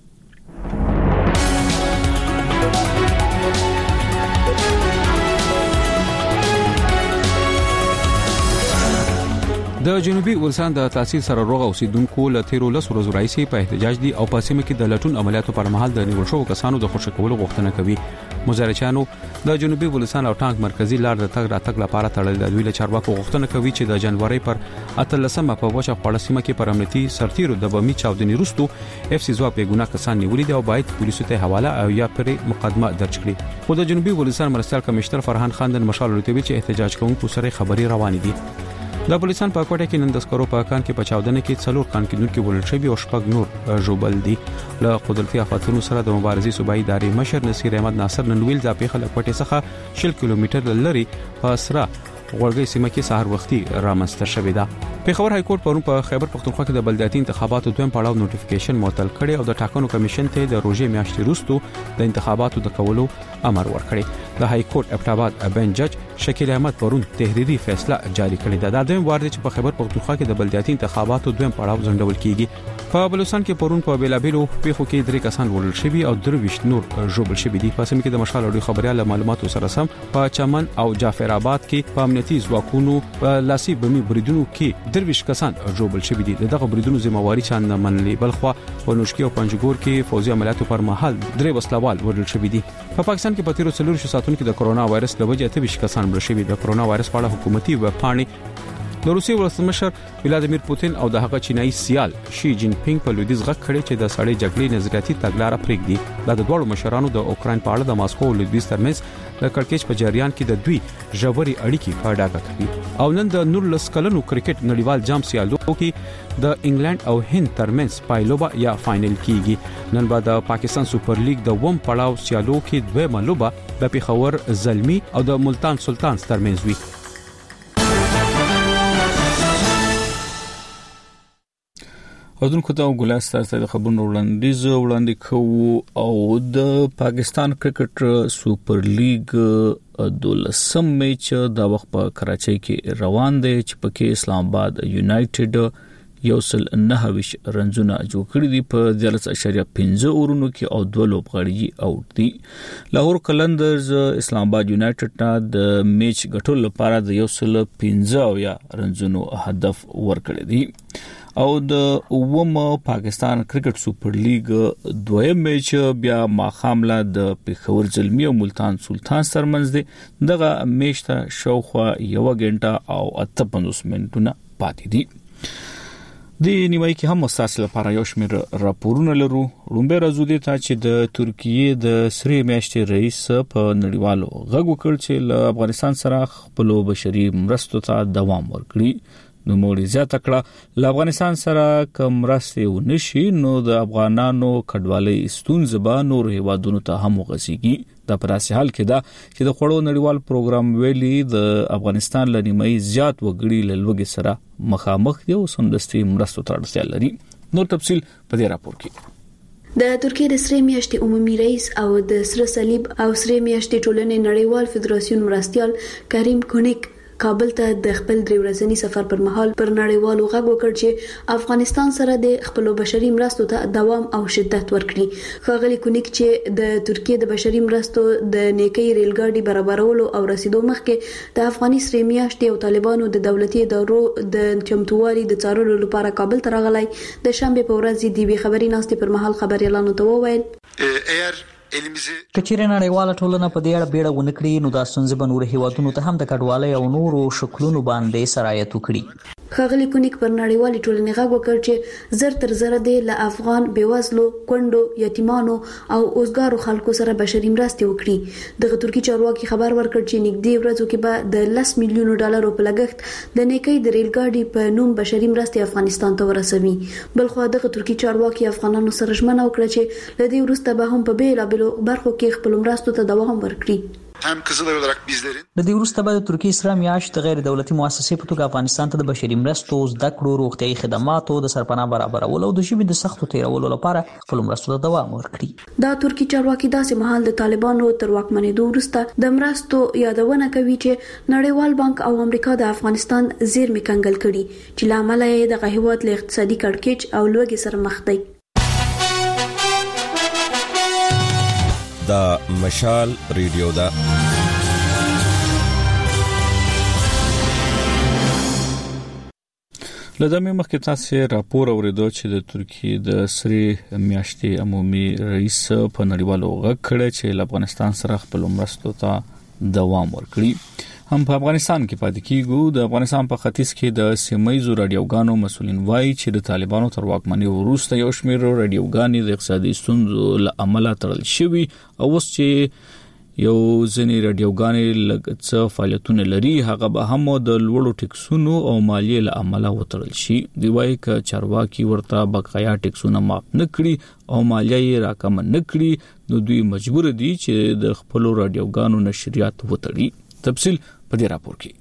[SPEAKER 5] د جنوبي ولسان د تحصیل سره روغ اوسیدونکو له تیرو لسو ورځو راځي په احتجاج دي او په سیمه کې د لټون عملیاتو پر مهال د نیول شوو کسانو د خوشی کولو غوښتنه کوي مزارچانو د جنوبي ولسان او ټانک مرکزی لار د تګ راتګ لپاره تړل د دوی له چارواکو غوښتنه کوي چې د جنوري پر 18 په وچه خپل سیمه کې پر امنیتي سرتیرو د بمی چاودنې وروسته اف سی ځواب یې ګناه کسان نیولې دي او باید پولیسو ته حواله او یا پر مقدمه درج کړي خو د جنوبي ولسان مرستیال کمشنر فرحان خان د مشال ورته چې احتجاج کوونکو سره خبري روان دي د بلوچستان په کوټه کې نن د سکرو په کان کې په چاودنه کې څلور کان کیندونکو ولل شوی او شپږ نور جوبل دي له قدرتي آفاتونو سره د مبارزې صوبایي ادارې مشر نصیر احمد ناصر نن ویل د پیښه له کوټه څخه 10 کیلومتر لري په سره غوړګي سیمه کې سحر وختي رامنځته شوې ده پیښور های کورټ پرون په خیبر پختونخوا کې د بلدیاتي انتخاباتو دویم پړاو نوټیفیکیشن معطل کړي او د ټاکنو کمیشن ته د روزي میاشتې وروسته د انتخاباتو د کولو امر ورکړي د های کورټ ابټاباد بنچ جج شکیل احمد پرون تحریری فیصله جاری کړی ده د دویم وار چې په خیبر پختونخوا کې د بلدیاتي انتخاباتو دویم پړاو ځنډول کیږي په بلوچستان کې پرون په بیلابیلو پیښو کې 3 کسان ورل شوي او 23 نور جوړل شوي دي په سیمه کې د مشال اړو خبريال معلوماتو سره سم په چمن او جعفر آباد کې په امنیتي ځواکونو په لاسي بمی بریدونو کې 23 کسان جوړل شوي دي دغه بریدونو ذمہواری چا نه منلې بلخوا په نوشکی او پنجګور کې فوزي عملیاتو پر مهال 3 وسلوال ورل شوي دي په پاکستان کې په 13 ساعتونو کې د کرونا وایرس له وجې 28 کسان مړ شوي د کرونا وایرس په اړه حکومتي وبپاڼې د روسي ولسمشر ولادیمیر پوتین او د هغه چینایي سیال شي جین پینګ په لویدیځ غږ کړي چې د سړې جګړې نظریاتي تګلارې پرېږدي د دوه مشرانو د اوکرين په اړه د ماسکو او لویدیځ ترمنځ د کړکېچ په جریان کې د دوی ژوري اړیکې په ډاګه کوي او نن د 19 کلنو کرکټ نړیوال جام سیالو کې د انګلند او هند ترمنځ پایلوبه یا فائنل کیږي نن بعد د پاکستان سوپر لیګ د ووم پړاو سیالو کې دوه ملوبه د پیښور زلمی او د ملتان سلطان ترمنځ وي
[SPEAKER 1] اذن کوته ګلاس تاسو د خبرونو وړاندې کوو او د پاکستان کرکټ سوپر لیګ دولسم میچ د وخت په کراچۍ کې روان دی چې پکې اسلام آباد یونایټډ یوصل 9 رنزونه جوړ کړی دي په 14.5 اورونو کې او 2 لوبغاړي اوټ دي لاهور کلندرز اسلام آباد یونایټډ د میچ ګټلو لپاره د یوصل 15 یا رنزونو هدف ورکړی دي او د اوم پاکستان کرکټ سوپر لیګ دویم میچ بیا ماخامله د پیښور زلمی او ملتان سلطان ترمنځ دی دغه میچ ته شاوخوا 1 غنټه او 58 منټونه پاتې دي د نیمای کې هم مستاسل لپاره یو شمېر راپورونه لرو رومبه راځو دي چې د ترکیه د سری میاشتې رئیس په نړیوالو غږ وکړ چې له افغانستان سره خپل بشري مرستو ته دوام ورکړي نو موري زیاته کړه له افغانستان سره کوم مرستې ونشي نو د افغانانو کډوالۍ ستونزې به نور هیوادونو ته هم وغځيږي د پراسي حال کې دا چې د خوړو نړیوال پروګرام ویلي د افغانستان لنیمای زیات وګړي لوګي سره مخامخ دي او سمدستي مرستو ته اړتیا لري. نور تفصيل په دې راپور کې.
[SPEAKER 4] د ترکیه د سری میاشتې عمومي رئیس او د سره صلیب او سری میاشتې ټولنې نړیوال فدراسیون مرستيال کریم کونیک کابل ته د خپل درې ورځني سفر پر مهال پر نړیوالو غږ وکړ چې افغانستان سره د خپل بشري مرستو ته دوام او شدت ورکړي. ښاغلي کونیک چې د ترکیه د بشري مرستو د نیکی ریلګاډي برابرولو او رسیدو مخکې د افغاني سری میاشتې او طالبانو د دولتي ادارو د چمتووالي د څارلو لپاره کابل ته راغلی د شنبه په ورځ د وی خبري ناستې پر مهال خبريالانو ته وویل
[SPEAKER 6] کچېره نړیواله ټولنه په دې اړه بیړه ونه کړي نو دا ستونزې به نورو هیوادونو ته هم د کډوالۍ او نورو شکلونو باندې سرایت وکړي.
[SPEAKER 4] ښاغلي کونیک پر نړیوالې ټولنې غږ وکړ چې زر تر زر د افغان بیوزلو کونډو یتیمانو او اوسګارو خلکو سره بشري مرستې وکړي. دغه ترکی چارواکي خبر ورکړ چې نږدې ورځو کې به د 10 میلیونو ډالرو په لګښت د نیکی د ریلګاډي په نوم بشري مرستې افغانستان ته ورسوي. بلخو دغه ترکی چارواکي افغانانو سره ژمنه وکړه چې لدې وروسته به هم په بیلابلو برخو کې خپل مرستو ته دوام ورکړي.
[SPEAKER 6] د دې وروسته به د ترکیه سره میاشت غیر دولتي مؤسسې په توګه افغانستان ته د بشري مرستو، زده کړو، روغتیايي خدماتو، د سرپناه برابرولو او د ژبې د سختو تیرولو لپاره خپل مرستو ته دوام ورکړي.
[SPEAKER 4] دا ترکی چارواکي داسې مهال د طالبانو تر واکمنېدو وروسته د مرستو یادونه کوي چې نړیوال بانک او امریکا د افغانستان زیرمې کنګل کړي چې لامل یې د هیواد له اقتصادي کړکېچ او لوږې سره مخ دی.
[SPEAKER 21] دا مشال ریډیو دا
[SPEAKER 1] لدمه مخکې تاسو راپور اوریدو چې د ترکیه د سری میاشتې عمومي رئیس په نړیوالو غږ کړی چې افغانستان سره خپل مرستو ته دوام ورکړي. هم په افغانستان کې پاتې کیږو. د افغانستان په ختیځ کې د سیمایي رادیوګانو مسولین وایي چې د طالبانو تر واکمنۍ وروسته یو شمېر رادیوګانې د اقتصادي ستونزو له امله تړل شوي او اوس چې یو ځینې رادیوګانې لږ څه فعالیتونه لري هغه به هم د لوړو ټیکسونو او مالیې له امله وتړل شي. دی وایي چې چارواکي ورته بقایا ټیکسونه معاف نه کړي او مالیه یې راکم نه کړي نو دوی مجبور دي چې د خپل رادیوګانو نشریات وتړي. تفصیل په دې راپور کې.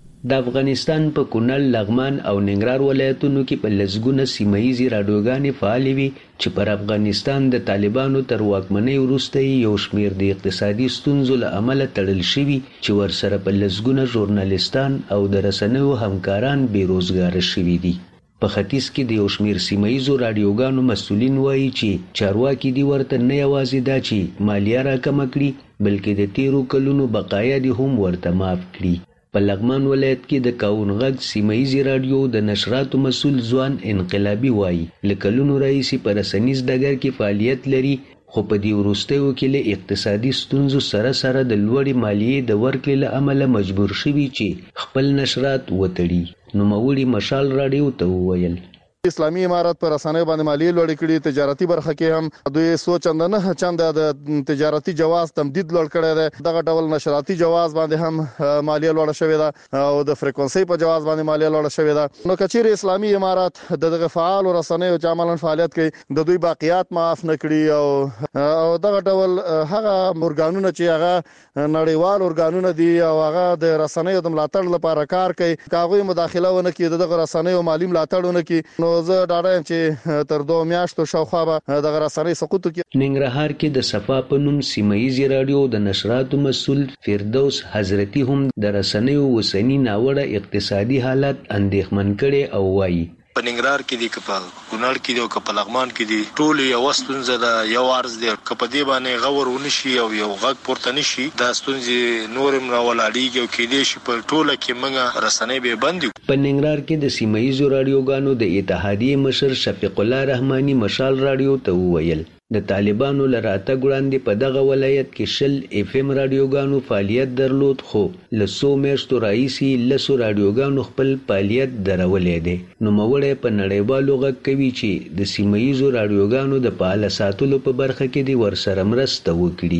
[SPEAKER 23] د افغانستان په کونړ، لغمان او ننګرهار ولایتونو کې په لسګونه سیمایي رادیوګانې فعالې وي چې پر افغانستان د طالبانو تر واکمنۍ وروسته یو شمېر د اقتصادي ستونزو له امله تړل شوي چې ورسره په لسګونه ژورنالیستان او د رسنیو همکاران بیروزګاره شوي دي. په ختیځ کې د یو شمېر سیمایي رادیوګانو مسؤلین وایي چې چارواکي دي ورته نه یوازې دا چې مالیه راکمه کړي بلکې د تیرو کلونو بقایا دي هم ورته معاف کړي. په لغمان ولایت کې د کاون غږ سیمایي رادیو د نشراتو مسؤل ځوان انقلابي وایي له کلونو راهیسې په رسنیز ډګر کې فعالیت لري خو په دې وروستیو کې له اقتصادي ستونزو سره سره د لوړې مالیې د ورکړې له امله مجبور شوي چې خپل نشرات وتړي. نوموړي مشال رادیو ته وویل
[SPEAKER 24] اسلامي امارات پر رسنیو باندې مالیه لوړ کړي. تجارتي برخه کې هم دوی سوچند نه چنده د تجارتي جواز تمدید لوړ کړی دی. دغه ډول نشراتي جواز باندې هم مالیه لوړ شوې ده او د فریکونسي په جواز باندې مالیه لوړ شوې ده. نو کچېر اسلامي امارات دغه فعال رسنیو چې عملاً فعالیت کوي د دوی باقیات معاف نه کړي او دغه ډول هغه اورګانونه چې هغه نړیوال اورګانونه دي او هغه د رسنیو د ملاتړ لپاره کار کوي کاغوي مداخله ونه کړي دغه رسنیو مالی ملاتړ ونه کړي نو زه ډاډه چې تر 2 میاشتو شاوخوا به دغه رسنۍ سقوط وکړي.
[SPEAKER 23] ننګرهار کې د صفا په نوم سیمایي رادیو د نشراتو مسؤل فردوس حضرتي هم د رسنیو وسنی ناوړه اقتصادي حالت اندېښمن کړي او وایي
[SPEAKER 25] په ننګرهار کې دی کپال کونړ کې دی او کپل لغمان کې دی ټول یو ستونزه ده یو عرض دی کپ دې باندې غور ونشي او یو غږ پورته نشي دا ستونزې نورم راولاړيږي او کې دې شي په ټوله کې موږ رسنۍ به بندي.
[SPEAKER 23] په ننګرهار کې د سیمایي رادیوګانو د اتحادیې مشر شفیق الله رحماني مشال رادیو ته وویل د طالبانو لراته ګړاندې په دغه ولایت کې 10 FM رادیوګانو فعالیت درلود خو لسو میاشتو راهیسې لسو رادیوګانو خپل فعالیت درولې دي. نوموړی په نړیوالو غږ کوي چې د سیمایي رادیوګانو د فعال ساتلو په برخه کې دي ورسره مرسته وکړي.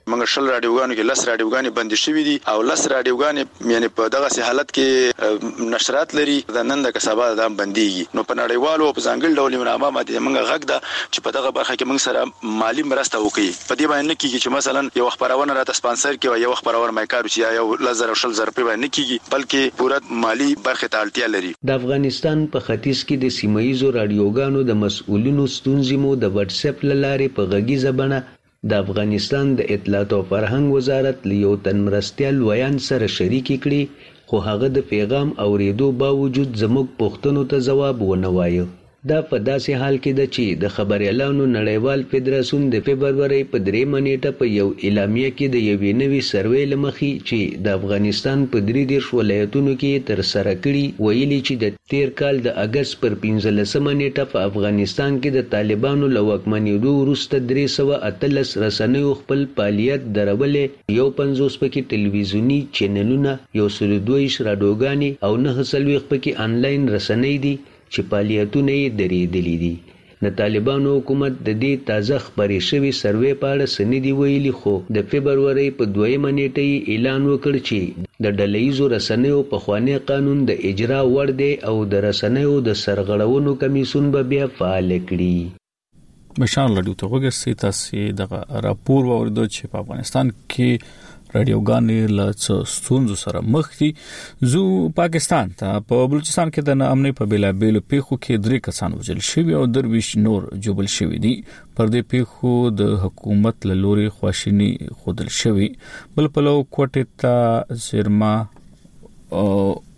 [SPEAKER 7] موږ شل رادیوګانو کې 10 رادیوګانې بندي شوې دي او 10 رادیوګانې یعنی په دغه سي حالت کې نشرات لري د نن د کسبه د بنديږي. نو په نړیوالو په ځانګړي ډول مرامه باندې موږ غږ ده چې په دغه برخه کې موږ سره مالی مرسته وکړي. په دې باندې کېږي چې مثلا یو خبرونه راته سپانسر کوي یو خبرونه مایکارو چې یو لزر او شل زر په باندې کېږي بلکې پوره مالی برخه ته اړتیا لري.
[SPEAKER 23] د افغانستان په ختیځ کې د سیمایي رادیوګانو د مسؤلینو ستونزې مو د واتس اپ لارې په غږیزه بڼه د افغانستان د اطلاعات او فرهنګ وزارت له یو تن مرستیال ویان سره شریک کړي خو هغه د پیغام اوریدو باوجود زموږ پوښتنو ته ځواب ونه وایي. دا په داسې حال کې ده چې د خبريالانو نړیوال فدراسیون د فبرवरी په 3 نیټه په یو اعلامیه کې د یوې نوې سروې لمخې چې د افغانستان په 33 ولایتونو کې تر سره کړي ویلي چې د تیر کال د اگست پر 15 نیټه په افغانستان کې د طالبانو له واکمنېدو وروسته 318 رسنیو خپل فعالیت درولې 50 پکې ټلویزیونی چینلونه 122 رادیوګانې او 9 پکې آنلاین رسنۍ دي چې فعالیتونه یې درېدلي دي. د طالبانو حکومت د دې تازه خبرې شوې سروې په اړه څه نه دي ویلي خو د فبرवरी په 2 نیټه یې اعلان وکړ چې د ډلهییزو رسنیو پخوانی قانون د اجرا وړ دی او د رسنیو د سرغړونو کمیسیون به بیا فعال کړي.
[SPEAKER 1] مشال رادیو ته وګورئ تاسو دغه راپور واوریدو چې په افغانستان کې رادیوګانې له ستونزو سره مخ دي. زو پاکستان ته په بلوچستان کې د ناامنۍ په بیلابېلو پیښو کې 3 کسان وژل شوي او 23 نور جوبل شوي دي. پر دې پیښو د حکومت له لوري خواشیني خودل شوي. بل پلو کوټه ته زرما او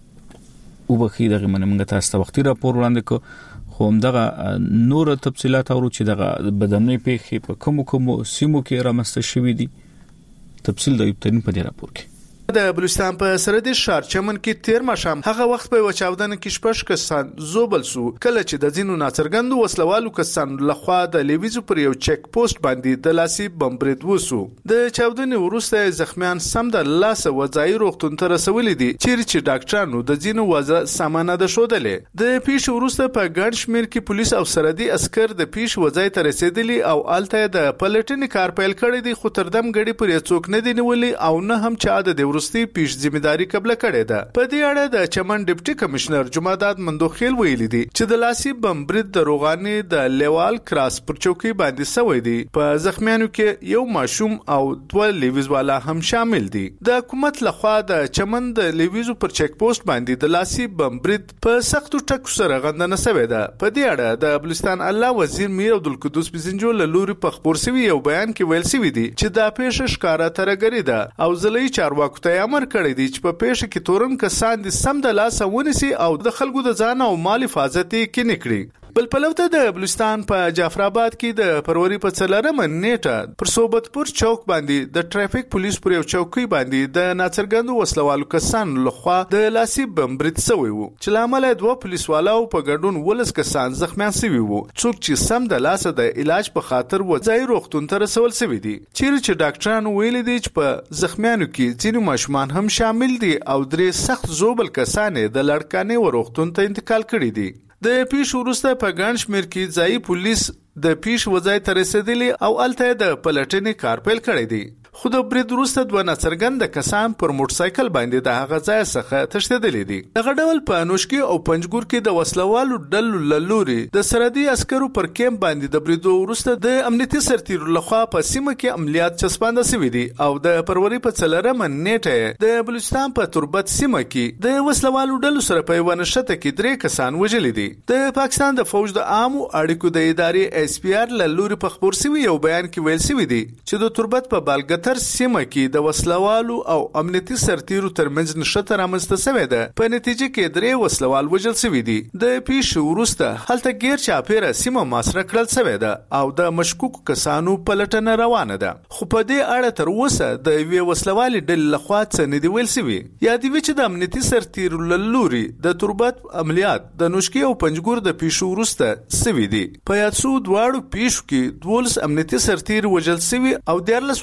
[SPEAKER 1] وبخي دغه منمنګ تاسو ته وختي راپور وړاندې کو خو همدغه نور تفصيلات اورو چې دغه بدنۍ پیښې په کوم سیمو کې رامنځته شوي دي. تفصیل د یوتن په دې راپور کې
[SPEAKER 22] د بلوچستان په سرحدي ښار چمن کې تیر ماښام هغه وخت په وچاودنه کې شپږ کسان زوبل سو کله چې د ځینو ناڅرګندو وسلوالو کسان لخوا د لیویزو پر یو چک پوسټ باندې د لاسي بمبرید وسو. د چاودنې وروسته زخمیان سم د لاس وځای روغتون ته رسولې دي چې ډاکټرانو د ځینو وځه سامانه د شودلې. د پیښې وروسته په ګڼ شمیر کې پولیس او سرحدي عسكر د پیښې وځای ته رسیدلي او الته د پلټنې کار پیل کړی دی خو تردم غړي پر څوک نه دی نیولې او نه هم چا د ورستي پیش ځمېداري قبل کړې ده. په دې اړه د چمن ډیپټي کمشنر جمعداد مندوخیل ویلي دي چې د لاسي بمبرید د روغاني د لیوال کراس پر چوکۍ باندې سوي دي. په زخمیانو کې یو ماشوم او 2 لیویز والا هم شامل دي. د حکومت لخوا د چمن د لیویزو پر چک پوسټ باندې د لاسي بمبرید په سختو ټکو سره غندنه سوي ده. په دې اړه د بلوچستان الله وزیر میر عبدالقدوس بزنجو له لوري په خبر سوي یو بیان کې ویل سوي دي چې دا پیښه ښکارا ترګری ده او ځلې چارواکو ته امر کړی دی چې په پیښه کې تورن کسان دي سم د لاس ونیسي او د خلکو د ځان او مال حفاظت کې نکړي. بل پلوته د بلوچستان په جعفرآباد کې د فروری په 4 نیټه پر صوبتپور چوک باندې د ټرافیک پولیس پر یو چوکۍ باندې د ناڅرګندو وسلوالو کسان لخوا د لاسي بمبرید شوی وو چې لامل 2 پولیسوالو په ګډون ولس کسان زخمیان شوي وو څوک چې سم د لاس د علاج په خاطر وځای روغتون ته رسول شوی دي. چې ډاکټرانو ویلي دي چې په زخمیانو کې ځینې ماشومان هم شامل دي او 3 سخت زوبل کسان د لړکانې وروغتون ته انتقال کړي دي. د پیښې وروسته په ګڼ شمیر کې ځایي پولیس د پیښې وځای ته رسیدلي او الته د پلټنې کار پیل کړی دی. خو د برید وروسته 2 ناڅرګنده کسان پر موټر سایکل باندې د هغه ځای څخه تښتېدلي دي. دغه ډول په نوشکی او پنجګور کې د وسلوالو ډلو لوري د سرحدي عسکرو پر کیمپ باندې د بریدو وروسته د امنیتي سرتیرو لخوا په سیمه کې عملیات چسپانده شوي دي او د فروری په 4 نیټه د بلوچستان په تربت سیمه کې د وسلوالو ډلو سره په یو نشته کې 3 کسان وژل دي. د پاکستان د فوج د عامو اړیکو د ادارې SPR لوري په خبر سوي یو بیان کې ویل سوي دي چې د تربت په بالګتر سیمه کې د وسلوالو او امنیتي سرتیرو ترمنځ نشته رامنځته شوې ده. په نتیجه کې 3 وسلوال وژل شوي دي. د پیښې وروسته هلته غیر چاپیره سیمه محاصره کړل شوې ده او د مشکوک کسانو پلټنه روانه ده. خو په دې اړه تر اوسه د یوې وسلوالې ډلې لخوا څه نه دی ویل شوي. یادوي چې د امنیتي سرتیرو لوري د تربت عملیات د نوشکی او پنجګور د پیښو وروسته شوي دي. په یاد سو دواړو پیښو کې 12 امنیتي سرتیر وژل شوي او 14 وسلوال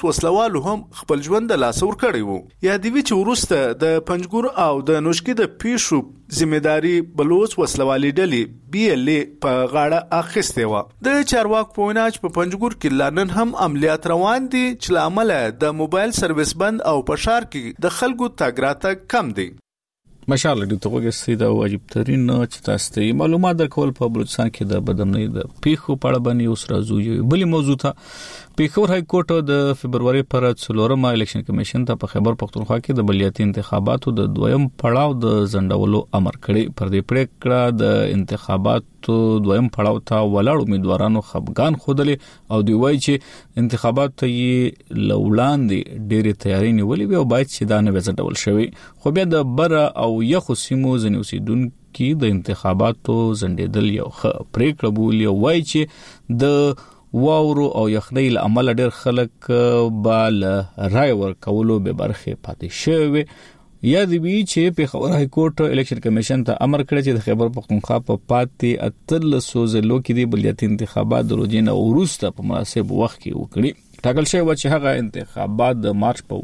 [SPEAKER 22] نړیوالو هم خپل ژوند د لاس ور کړی وو. یادوي چې وروسته د پنجګور او د نوشکی د پیښو ذمہداري بلوچ وسلوالي ډلې BLA په غاړه اخیستې و. د چارواکو په وینا چې په پنجګور کې لانن هم عملیات روان دي چې لامل د موبایل سرویس بند او په ښار کې د خلکو تګ راتګ کم دی.
[SPEAKER 1] مشال د توګه سیده واجب ترين چې تاسو ته معلومات درکول په بلوچستان کې د بدمنۍ د پیښو په اړه باندې اوس راځو. یو بل موضوع ته پیښور های کورټ د فبرवरी پر 4 الیکشن کمیشن ته په خیبر پختونخوا کې د بلدیاتي انتخاباتو د دویم پړاو د ځنډولو امر کړی. پر دې پریکړه د انتخاباتو دویم پړاو ته ولاړ امیدوارانو خپګان خوده او دی وایي چې انتخابات یې لوړاندې ډېری تیاری نیولې وي او باید چې دا نه وځډول شوی. خو بیا د بر او یخو سیمو ځنې اوسیدونکو د انتخاباتو ځنډېدل یو ښه پریکړه بولي او وایي چې د واورو او یخنۍ له امله ډېر خلک بال رای ورکولو به برخه پاتې شوی. یا دی وی چې په خبر های کورټ الیکشن کمیشن ته امر کړی چې د خیبر پختونخوا په پاتې 1300 ضلعو کې د بلدیاتي انتخابات د روزینه وروسته په مناسب وخت کې وکړي. ټاکل شوی و چې هغه انتخابات د مارچ په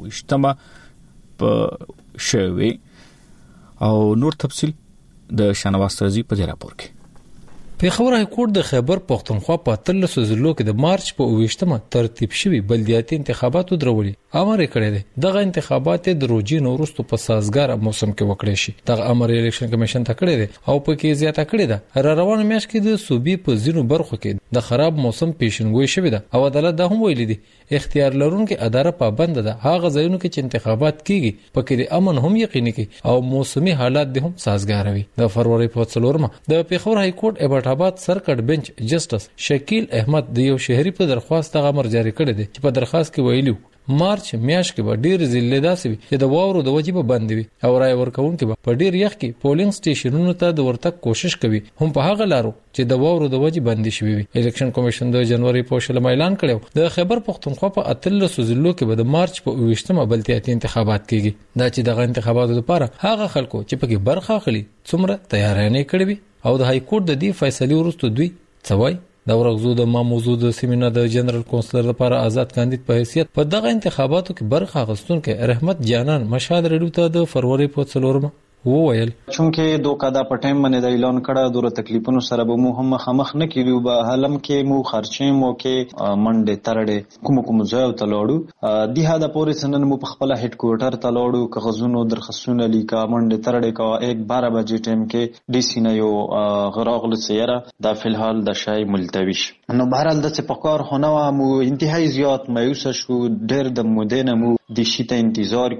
[SPEAKER 1] 28مه په شوی. او نور تفصیل د شنواز ترزی په راپور کې.
[SPEAKER 8] پیښور های کورټ د خیبر پختونخوا په 1300 ضلعو کې د مارچ په 28مه ترتیب شوی بلدیاتي انتخاباتو درولي امر کړی دی. دغه انتخابات د روزینه وروسته په سازګار موسم کې وکړي شي. دغه امر الیکشن کمیشن ته کړی دی او په کې زیاته کړی ده را روانه میاشت کې د صوبې په ځینو برخو کې د خراب موسم پیشنګوي شوی ده او عدالت دا هم ویلي دی اختیار لرونکو اداره پابند ده هغه ځایونو کې چې انتخابات کیږي پکې د امن هم یقیني کی او موسمي حالات د هم سازګار وي. د فروری په 4مه د پیښور های کورټ ابټاباد سرکټ بنچ جسټس شکیل احمد د یو شهري په درخواست امر جاری کړی دی چې په درخواست کې ویلي مارچ میاشت کې به ډیر ضلع داسې وي چې د واورو د وجې به بند وي او رای ورکوونکي به په ډیر یخ کې پولینګ سټیشنونو ته د ورتګ کوشش کوي هم په هغه لارو چې د واورو د وجې بند شي وي. الیکشن کمیشن د جنوري په 20 اعلان کړو د خیبر پختونخوا په 1300 ضلعو کې به د مارچ په 28مه بلدیاتي انتخابات کیږي. دا چې دغه انتخاباتو لپاره هغه خلکو چې پکې برخه اخلي څومره تیارانه کړې وي او د های کورټ د دې فیصلې وروسته دوی څوای د ورغزو د موضوع د سیمینار د جنرال کونسلر لپاره آزاد کاندید په حیثیت په دغه انتخاباتو کې برخه اخیستونکو رحمت جانان مشهد رډو ته د فروری په 4مه وویل
[SPEAKER 10] چونکه دوکا دا پټایم باندې د اعلان کړه دوره تکلیفونو سره به مو هم مخ نه کیو به حالم کې مو خرچې مو کې منډه ترړې کوم ځای ته لاړو د هدا پورې سنن مو په خپل هډ کوارټر ته لاړو کغزونو درخصونه لیکا منډه ترړې کا 1:12 بجې ټیم کې ډي سي نه یو غراغله سیاره دا فلحال د شای ملتوي نو بهرال د سپکار هونه مو انتهایی زیات مایوس شو ډېر د مودینه مو د شیته انتظار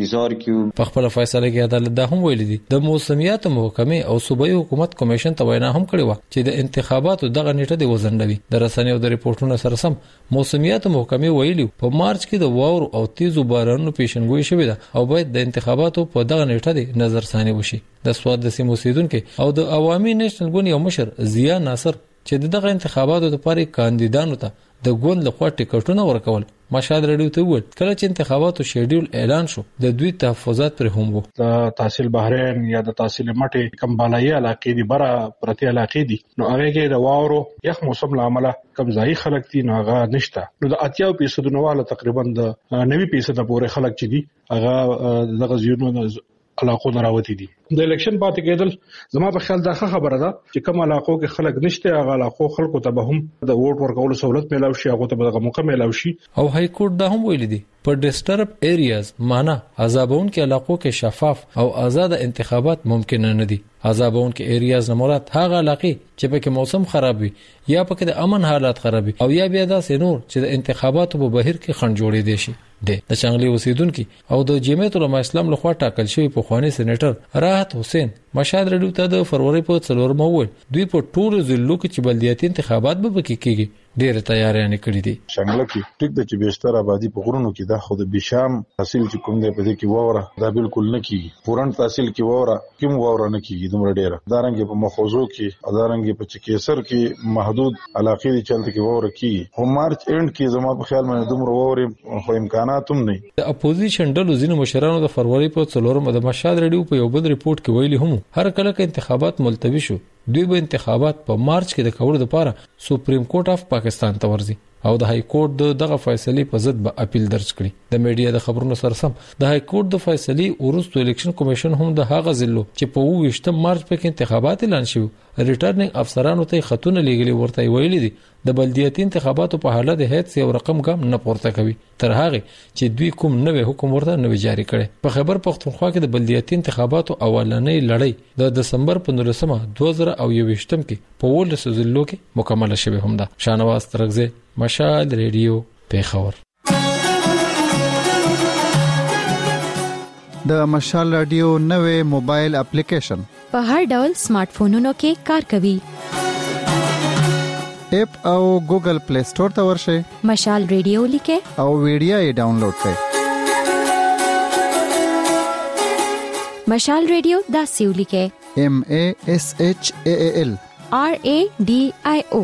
[SPEAKER 10] کیو
[SPEAKER 8] په خپل فیصله کې عدالت دا هم ویل دي د موسمیات محکمه او صوبایي حکومت کمیشن ته وینا هم کړې و چې د انتخاباتو دغه نیټه د وزندوي د رسنیو د ریپورتونو سره سم موسمیات محکمه ویلي په مارچ کې د واورو او تیزو بارانونو پیشنګوي شوې ده او باید د انتخاباتو په دغه نیټه د نظر ثاني وشي. د سواد د سیمو سیدونکو او د عوامي نېشنل ګوند یو مشر ضیا ناصر چې دغه انتخاباتو لپاره کاندیدانو ته د ګوند لخوا ټیکټونه ورکول مشهد رډیو ته وویل کله چې انتخاباتو شیډول اعلان شو د دوی تحفظات پر هم وو
[SPEAKER 11] د تحصیل بحرین یا د تحصیل مټي کم بالای علاقې دي برا پرتی علاقې دي نو هغه کې د واورو یخ موسم لامل کم ځای خلک دي نو هغه نشته نو د 80% نواله تقریبا د 90% پورې خلک چې دي هغه دغه زیونو علاقو نراوتی دي. د الیکشن پاتې کېدل زما په خیال دا خبره ده چې کوم علاقو کې خلک نشته هغه علاقو خلکو ته به هم د ووټ ورکولو سہولت ملاوي شي هغه ته به د موقع ملاوي شي.
[SPEAKER 8] او های کورټ دا هم ویل دي په ډیسټرب ایریاز معنا عذابون کې علاقو کې شفاف او آزاد انتخابات ممکن نه دي. عذابون کې ایریاز نه مراد هغه علاقې چې په کې موسم خراب وي یا په کې د امن حالات خراب وي او یا بیا دا سينور چې د انتخاباتو په بهیر کې خنډ جوړې دي شي. د چنګلي اوسیدونکو او د جمعیت العلماء اسلام لخوا ټاکل شوی په خواني سېنیټر راحت حسین مشهد رډیو ته د فروری په 4مه وویل دوی په ټول ضلعو کې چې بلدیاتي انتخابات به پکې کیږي ډېر تیاریاں کړې دي.
[SPEAKER 11] شنګله کې ټیک د چې بیشتر آبادی په غرونو کې دا خو د بشام حاصل چې کوم دی په دې کې ووره دا بالکل نه کیږي پورن تحصیل کې ووره کوم ووره نه کیږي دومره ډېر دا رنګ په مخوزو کې دا رنګ په چکیسر کې محدود علاقې دي چلته کې ووره کیږي خو مارچ اند کې زما په خیال باندې دومره ووره خو امکانات هم نه.
[SPEAKER 8] د اپوزیشن ډلو ځینو مشرانو د فروری په 4مه د مشهد رډیو په یو بل ریپورت کې ویلي هم هر کله کې انتخابات ملتوي شو دوی به انتخابات په مارچ کې د کولو لپاره سپریم کورټ اف پاکستان ته ورځي. او د های کورټ دغه فیصله په ضد به اپیل درج کړي. د میډیا د خبرونو سره سم د های کورټ د فیصله ورستو الیکشن کمیشن هم د هغه ضلع چې په 28 مارچ په انتخابات اعلان شوه ریټرنینګ افسرانو ته خطونه لیږلي ورته ویلي دي د بلدیاتي انتخاباتو په حاله د هیڅ یو رقم ګام نه پورته کوي تر هغه چې دوی کوم نوې حکم ورته نه جاری کړي. په خیبر پختونخوا کې د بلدیاتي انتخاباتو اولنۍ لړۍ د دسمبر په 19 2021 کې په 18 ضلعو کې مکمل شوه هم ده. شانواز ترغزه مشال ریډیو پیښور.
[SPEAKER 12] د مشال رادیو نوې موبایل اپلیکیشن
[SPEAKER 9] په هر ډول سمارټ فونونو کې کار کوي.
[SPEAKER 12] اپ او ګوګل پلی سٹور ته ورشئ.
[SPEAKER 9] مشال ریډیو لیکه
[SPEAKER 12] او ویډیو یې ډاونلوډ کړئ.
[SPEAKER 9] مشال ریډیو دا سیو لیکه
[SPEAKER 12] MASHAAL
[SPEAKER 9] RADIO.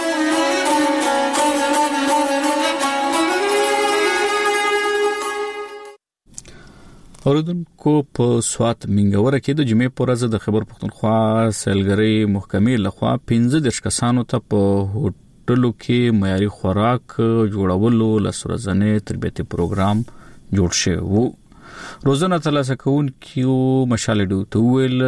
[SPEAKER 1] اوردونکو په سوات منګوره کې د جمعې په ورځ د خیبر پختونخوا سیلګری محکمې لخوا 15 کسانو ته په هوټلو کې معیاري خوراک جوړولو لسرزنې تربیتي پروګرام جوړ شوی. روزانه ترلاسه کوونکو مشالډو ته ویل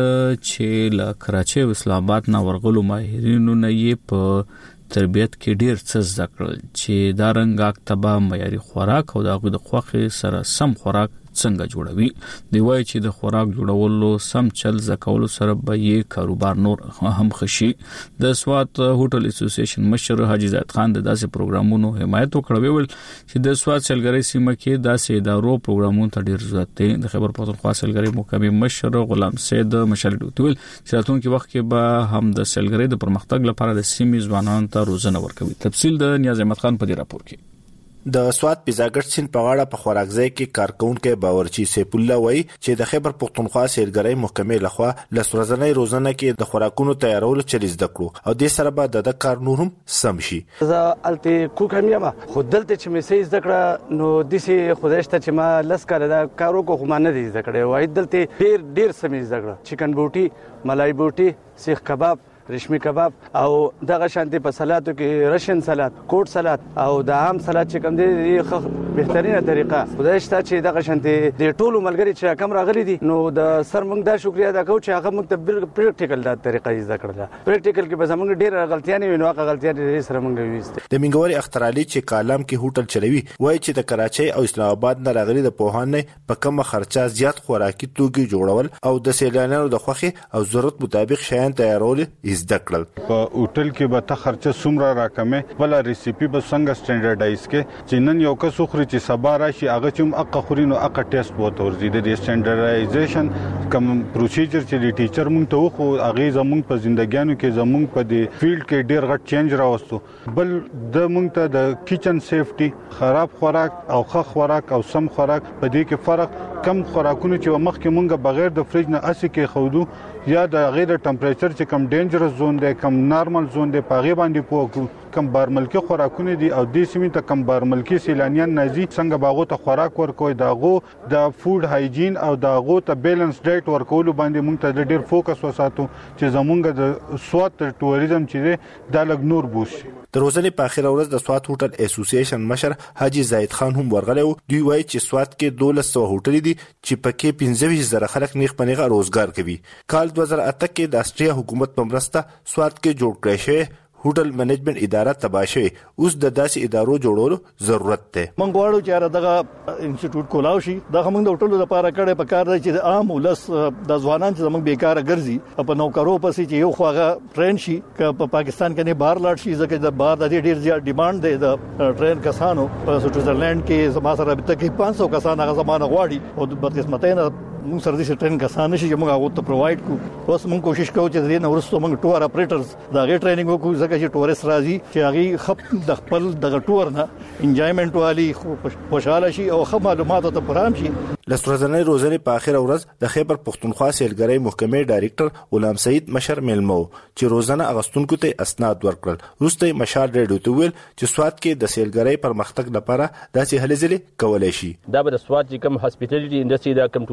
[SPEAKER 1] چې له کراچۍ او اسلام آباد نه ورغلو ماهرینو نه یې په تربیت کې ډیر څه زده کړل چې دا رنګ اکتبه معیاري خوراک او د خوخه سره سم خوراک څنګه جوړوي. دی وایي چې د خوراک جوړولو سم چل زکولو سره به یې کاروبار نور هم خشي. د سوات هوټل اسوسییشن مشر حاجی زید خان د داسې پروګرامونو حمایت وکړ ویل چې د سوات سیلګری سیمه کې داسې ادارو پروګرامونو ته ډیر ضرورت دی. د خیبر پختونخوا سیلګری محکمې مشر غلام سید مشالډو ته ویل چې راتلونکي وخت کې به هم د سیلګری د پرمختګ لپاره د سیمې ځوانانو ته روزنه ورکوي. تفصیل د نیاز احمد خان په دې راپور کې.
[SPEAKER 13] د سوات پیزاګټ سین په غاړه په خوراکځای کې کارکونکو باورچی سیف الله وای چې د خیبر پختونخوا سیلګری محکمې لخوا لسورزنۍ روزنه کې د خوراکونو تیارولو چلیز دکړو او د سره به د کار نورم سم شي.
[SPEAKER 15] زه الته کوکمیما خودلته چې مې سې زکړه نو د سې خودشته چې ما لس کړه دا کارو کو خو ما نه دي زکړه وای دلته ډیر سمې زکړه چکن بوټي ملای بوټي سیخ کباب ریشمی کباب او دغه شانتي په سلاتو کې رشن سلات کوټ سلات او د عام سلات چې کوم دی بهترینه طریقه خدای شته چې دغه شانتي د ټولو ملګری چې کم راغلي دي نو د سر موږ دا شکریا ادا کوو چې هغه موږ ته پریکټیکل دا طریقه یې ذکر ده. پریکټیکل کې به زموږ ډیر غلطیاں نه وینو هغه غلطیاں دې سره موږ وېست.
[SPEAKER 13] د منګوري اختر علي چې کالم کې هوټل چلوي وایي چې د کراچۍ او اسلام آباد نه راغلي د پوهانې په کومه خرچه زیات خوراکي توکي جوړول او د سیلانیانو د خوخي او ضرورت مطابق شیان تیارول زده کړل.
[SPEAKER 16] په هوټل کې به ته خرچه څومره راکمه ولا ریسیپي به څنګه سټانډرډایز کې چې نن یو کس خوري چې سبا راشي هغه چې اقا خورینو اقا ټیسټ وته ورزيد د سټانډرډایزیشن کوم پروسیجر چې د ټیچر مونږ ته خو هغه زمونږ په ژوندګیانو کې زمونږ په د فیلډ کې ډیر غټ چینج راوستو. بل د مونږ ته د کچن سیفټي خراب خوراک او ښه خوراک او سم خوراک په دې کې فرق کم خوراکونه چې مخکې مونږ بغیر د فریج نه اسی کې خودو یا د غیر ټمپریچر چې کم ډینجرس زون دی کم نارمل زون دی پاغي باندې پوکو کم بارملکی خوراکونه دي او د سیمې ته کم بارملکی سیلانیان نازي څنګه باغو ته خوراک ورکوي داغو د فود هایجین او داغو ته بیلانس ډایټ ورکول باندې مونږ ته ډیر فوکس وساتو چې زمونږ د سوات ټوریزم چې دا لګ نور بوش.
[SPEAKER 13] د روزنې په اخر ورځ د سوات هوټل اسوسییشن مشر حاجی زید خان هم ورغلی و. دوی وایي چې سوات کې 1200 هوټل دي چې پکې 15000 خلک نیغ پنیغه روزګار کوي. کال 2008 کې د استرالیا حکومت په مرسته سوات کې جوړ کړی شوی هوټل منیجمنت اداره تباه شوی. اوس د داسې ادارو جوړولو ضرورت دی.
[SPEAKER 17] موږ غواړو چې دغه انسټیټیوټ کولاو شي. دا موږ د هوټلو لپاره کړه په کار دی چې د عام ولس د ځوانان چې موږ بیکاره ګرځي په نوکرو پسې چې یو خواغه ټرین شي په پاکستان کې نه بهر لاړ شي ځکه د بهر د ډیر زیات ډیماند دی د ټرین کسانو په سویټزرلند کې زما سره به تقریبا 500 کسان هغه زمانه غواړي او د بدقسمتۍ نه موږ سره د ټرین کسان نشي چې موږ هغه ته پرووایډ کوو. اوس موږ کوشش کوو چې د نورستو موږ ټور اپریټرز دا غي ټریننګ وکړو ځکه چې ټورست راځي چې هغه خپ د خپل د ټور نه انجوایمنت والی خوشاله شي او خپ معلومات ته پرام شي.
[SPEAKER 13] لسرزنۍ روزنې په اخر ورځ د خیبر پختونخوا سیلګری محکمې ډایریکټر غلام سید مشر ملمو چې روزنه اغستونکو ته اسناد ورکړل. روسته مشال ریډیو ته ویل چې سوات کې د سیلګری پرمختګ لپاره داسې هلې ځلې کولای شي.
[SPEAKER 26] دا به د سوات چې کوم هاسپټالیټي انډستری دا کوم ټوریزم دی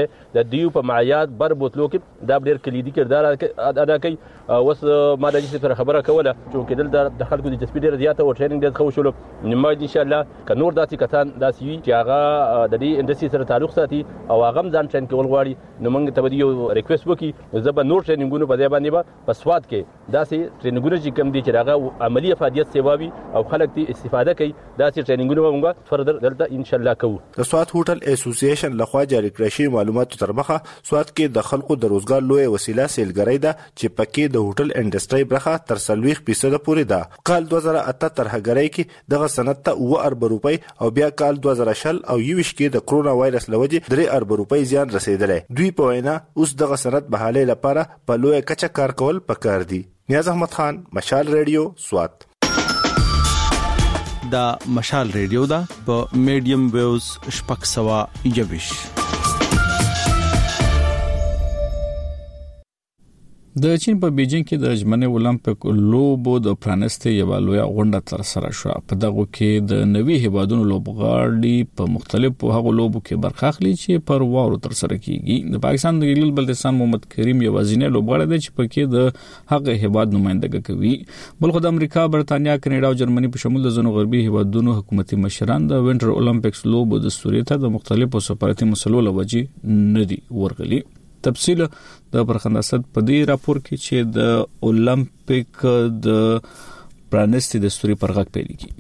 [SPEAKER 3] دی د دیو په معیاد بر بوتلو کې دا ډېر کلیدي کردار ادا کوي. اوس ما د دې سره خبره کوله چې کېدل د خلکو د تسبیح ډېر زیاته او ټریننګ ډېر خو شول نو ما ان شاء الله ک نور داسې کسان داسې وي چې هغه د دې انډستری سره تعلق ساتي او هغه هم ځان ټرین کول غواړي نو موږ ته یو ریکوست وکړي زه نور ټریننګونو په ځای باندې په سواد کې داسې ټریننګونه چې کم دي چې هغه عملی افادیت سیواوي او خلک دې استفاده کوي داسې ټریننګونه موږ فردر دلته ان شاء الله کوو.
[SPEAKER 13] د سواد هوټل اسوسییشن لخوا جاری کړی شوی معلوماتو تر مخه سواد کې د خلکو د روزګار لوی وسیله سیلګری ده چې پکې د هوټل انډستری برخه تر 30% پورې ده. کال 2008 تر هغړی کې دغه سند ته 9 ارب روپۍ او بیا کال 2020 او 20 کې د کرونا وایرس لوجه 3 ارب روپۍ زیان رسیدلې. دوی په وینا اوس دغه سند بحاله لپاره په لوی کچه کار کول پکار دي. نیاز احمد خان، مشال ریډیو، سوات.
[SPEAKER 14] دا مشال ریډیو دا په میډیم ویوز شپږ سوا یوش.
[SPEAKER 1] د چین په بیجینګ کې د ژمنې اولمپیک لوبو د پرانستې یو لوی غونډه تر سره شو. په دغه کې د نوي هیوادونو لوبغاړي په مختلفو هغو لوبو کې برخه اخلي چې پر واورو تر سره کیږي. د پاکستان د ګلیل بلتستان محمد کریم یوازینی لوبغاړی دی چې پکې د هغه هیواد نمائندګي کوي. بلخو د امریکا، برتانیا، کاناډا او جرمني په شمول د ځینو غربي هیوادونو حکومتي مشران د وینټر اولمپیکس لوبو د سوريته د مختلفو سفارتي مسلو لوجې نه دي ورغلي. تفصیل د برخنداست په دې راپور کې چې د اولمپیک د پرانستې دستوري پر غږ پیل کی.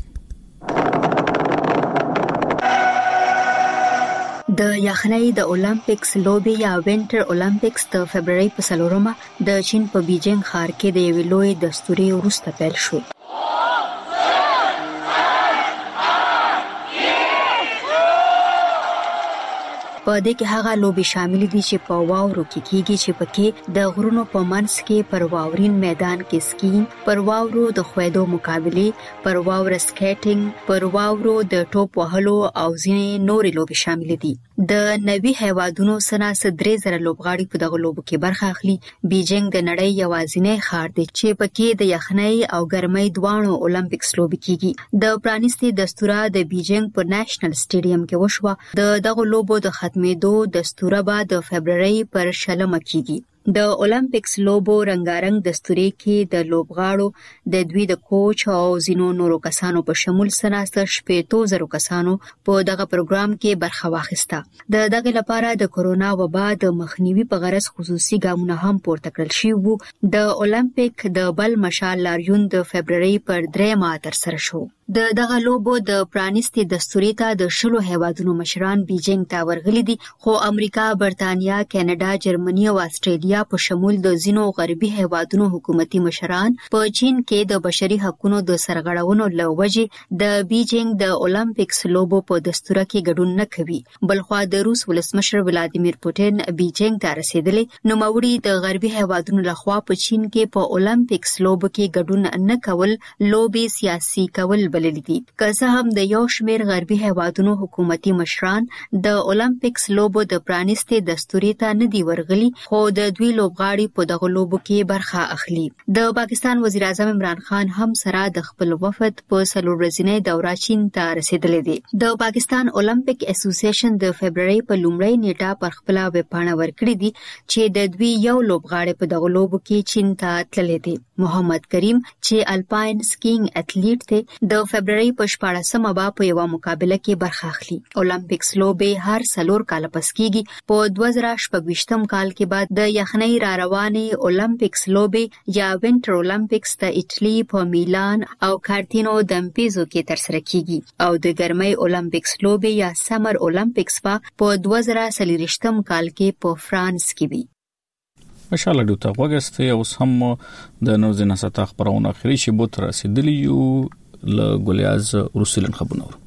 [SPEAKER 18] د یخنۍ د اولمپیکس لوبې یا وینټر اولمپیکس د فبرवरी په 4 د چین په بیجینګ ښار کې د یوې لوی دستوري وروسته پیل شو. په دې کې هغه لوبي شامل دي چې په واورو کې کیږي چې پکې د غرونو په منځ کې پر واورین میدان کې سکیینګ، پر واورو د خویدو مقابله، پر واورو سکیټینګ، پر واورو د ټوپ وهلو او ځینې نورې لوبي شامل دي. د نوي هیوادونو سره 3000 لوبغاړي په دغه لوبو کې برخه اخلي. بیجینګ د نړۍ یوازینی ښار دی چې پکې د یخنۍ او ګرمۍ دواړو اولمپیکس لوبې کیږي. د پرانستې دستوره د بیجینګ په نېشنل سټیډیم کې وشوه. د دغه لوبو د ختمېدو دستوره به د فبرवरी پر 6 کیږي. د اولمپیکس لوبو رنگارنګ دستوري کې د لوبغاړو د دوی د کوچ او زینو نورو کسانو په شمول سناستر 15,000 کسانو په دغه پروګرام کې برخه واخیسته. د دغه لپاره د کورونا وبا د مخنیوي په غرض خصوصي ګامونه هم پورته کړل شوي وو. د اولمپیک د بل مشال لاریون د فبرवरी پر 3 تر سره شو. د دغه لوبو د پرانستې دستوري ته د 10 هیوادونو مشران بیجینګ ته ورغلي دي، خو امریکا، برتانیا، کاناډا، جرمني او استرالیا په شمول د ځینو غربي هیوادونو حکومتي مشران په چین کې د بشري حقوقو د سرغړونو لوجې د بیجینګ د اولمپیکس لوبو په دستوره کې ګډون نه کوي. بلخوا د روس ولسمشر ولادیمیر پوتین بیجینګ ته رسیدلی، نو موري د غربي هیوادونو لخوا په چین کې په اولمپیکس لوبو کې ګډون نه کول لوبي سیاسي کول بلل دي. که څه هم د یو شمېر غربي هیوادونو حکومتي مشران د اولمپیکس لوبو د پرانستې دستوري ته نه دی ورغلي، خو د دوی لوبغاړي په دغه لوبو کې برخه اخلي. د پاکستان وزیر اعظم عمران خان هم سره د خپل وفد په 4 ورځنۍ دوره چین ته رسیدلی دی. د پاکستان اولمپیک اسوسییشن د فبرवरी په لومړۍ نیټه پر خپل ویبپاڼه ورکړی دی چې د دوی یو لوبغاړی په دغه لوبو کې چین ته تللی دی. محمد کریم چې الپاین سکیینګ اتلیټ دی، د فبرवरी په 14 په یو مقابله کې برخه اخلي. اولمپیکس لوبې هر 4 کال پس کیږي. په 2026 کال کې بعد د یخنۍ را روانې اولمپیکس لوبې یا وینټر اولمپیکس د ایټلی په میلان او کارتینو دمپیزو کې ترسره کیږي او د ګرمۍ اولمپیکس لوبې یا سمر اولمپیکس په 2023 کال کې په فرانس کې وي.
[SPEAKER 1] ماشاءالله دوی ته وګسته اوس هم د نوو زنه ستا خبرونه اخري شی بو تر رسیدلی یو ل ګلیاز روسلن خبرونه.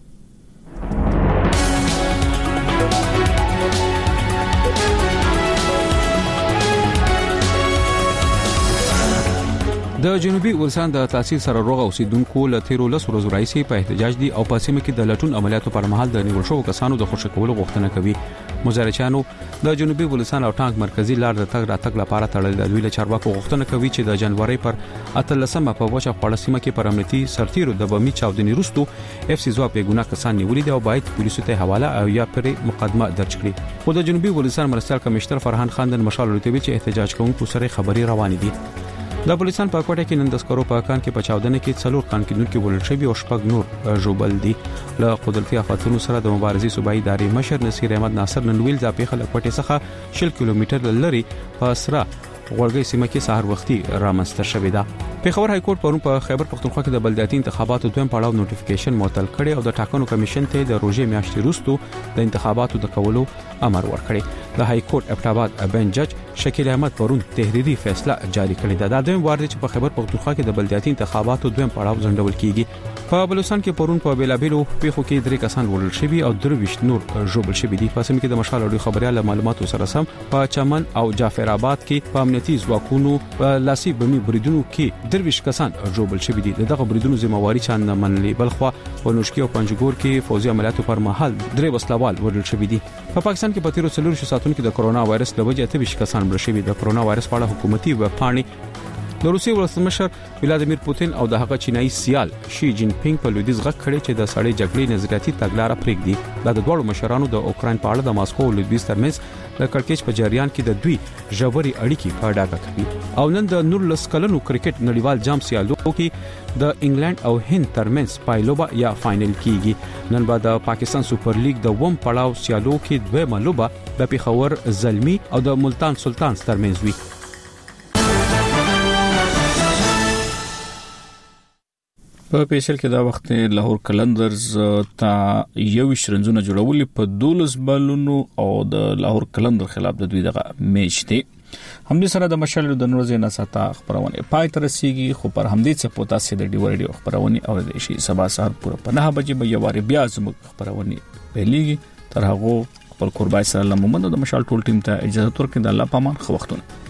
[SPEAKER 2] د جنوبي ولسان د تحصیل سره روغ اوسیدونکو له 13 ورځې راځي په احتجاج دي او په سیمه کې د لټون عملیاتو پر مهال د نیول شوو کسانو د خوشی کولو غوښتنه کوي. مظاهرچیانو د جنوبي ولسان او ټانک مرکزی لار د تګ راتګ لپاره تړل د دوی له چارواکو غوښتنه کوي چې د جنوري پر 18 په وچه خړه سیمه کې پر امنیتي سرتیرو د بمي چاودنې وروسته اف سی ځواب یې ګناه کسان نیولې دي او باید پولیسو ته حواله او یا پر مقدمه درج کړي. خو د جنوبي ولسان مرستیال کمشنر فرحان خان د مشال لوتوي چې احتجاج کوونکو سره خبري روان دي. د پولیسان په کوټه کې نن د سکرو په کان کې په چاودنه کې څلور قانونکو ولل شوی او شپږ نور جوبل دي. له قدرتي آفاتونو سره د مبارزې صوبایي ادارې مشر نصیر احمد ناصر نن ویل د پیښه له کوټه څخه 10 کیلومتر لري په سره غوړګي سیمه کې سحر وختي رامنځته شوې ده. پیښور های کورټ پرون په خیبر پختونخوا کې د بلدیاتي انتخاباتو دویم پړاو نوټیفیکیشن معطل کړي او د ټاکنو کمیشن ته د روزي میاشتې وروسته د انتخاباتو د کولو امر ورکړي. د های کورټ ابټاباد بنچ جج شکیل احمد پرون تحریری فیصله جاری کړی ده. دا دویم وار دی چې په خیبر پختونخوا کې د بلدیاتي انتخاباتو دویم پړاو ځنډول کیږي. په بلوچستان کې پرون په بیلابیلو پیښو کې 3 کسان وژل شوي او 23 نور ژوبل شوي دي. په سیمه کې د مشال اړو خبريال معلوماتو سره سم په چمن او جعفر آباد کې په امنیتي ځواکونو په لاسي بمي بریدونو کې 23 کسان ژوبل شوي دي. دغه بریدونو ذمہواری چا نه منلې بلخوا په نوشکی او پنجګور کې فوزي عملیاتو پر مهال 3 وسلوال وژل شوي دي. په پاکستان کې په 13 ساعتونو کې د کرونا وایرس له وجې 28 کسان مړ شوي. د کرونا وایرس په اړه حکومتي وبپاڼې د روسي ولسمشر ولادیمیر پوتین او د هغه چینایي سیال شي جین پینګ په لویدیځ غږ کړي چې د سړې جګړې نظریاتي تګلارې پرېږدي. دا د دوه مشرانو د اوکراین په اړه د ماسکو او لویدیځ ترمنځ د کړکېچ په جریان کې د دوی ژورې اړیکې په ډاګه کوي. او نن د 19 کلنو کرکټ نړیوال جام سیالو کې د انګلند او هند ترمنځ پایلوبه یا فائنل کیږي. نن به د پاکستان سوپر لیګ د ووم پړاو سیالو کې دوه ملوبه د پیښور زلمی او د ملتان سلطان ترمنځ وي.
[SPEAKER 1] په پیشل کې دا وخت لاهور کلندرز ته 21 رنزونه جوړولې په 12 بلونو او د لاهور کلندر خلاف د دوی دغه میچ دی. همدې سره د مشال د نورزه نساتا خبرونه پای تر رسیدي. خو پر همدې څه پوتا سي د ډیو ریډیو خبرونه او د شي سبا سهار پوره په 9 بجې به یواري بیا زموږ خبرونه پیلېږي. تر هغه خپل قربای سره محمد د مشال ټول ټیم ته اجازه ورکړئ. د الله پامان خو وختونه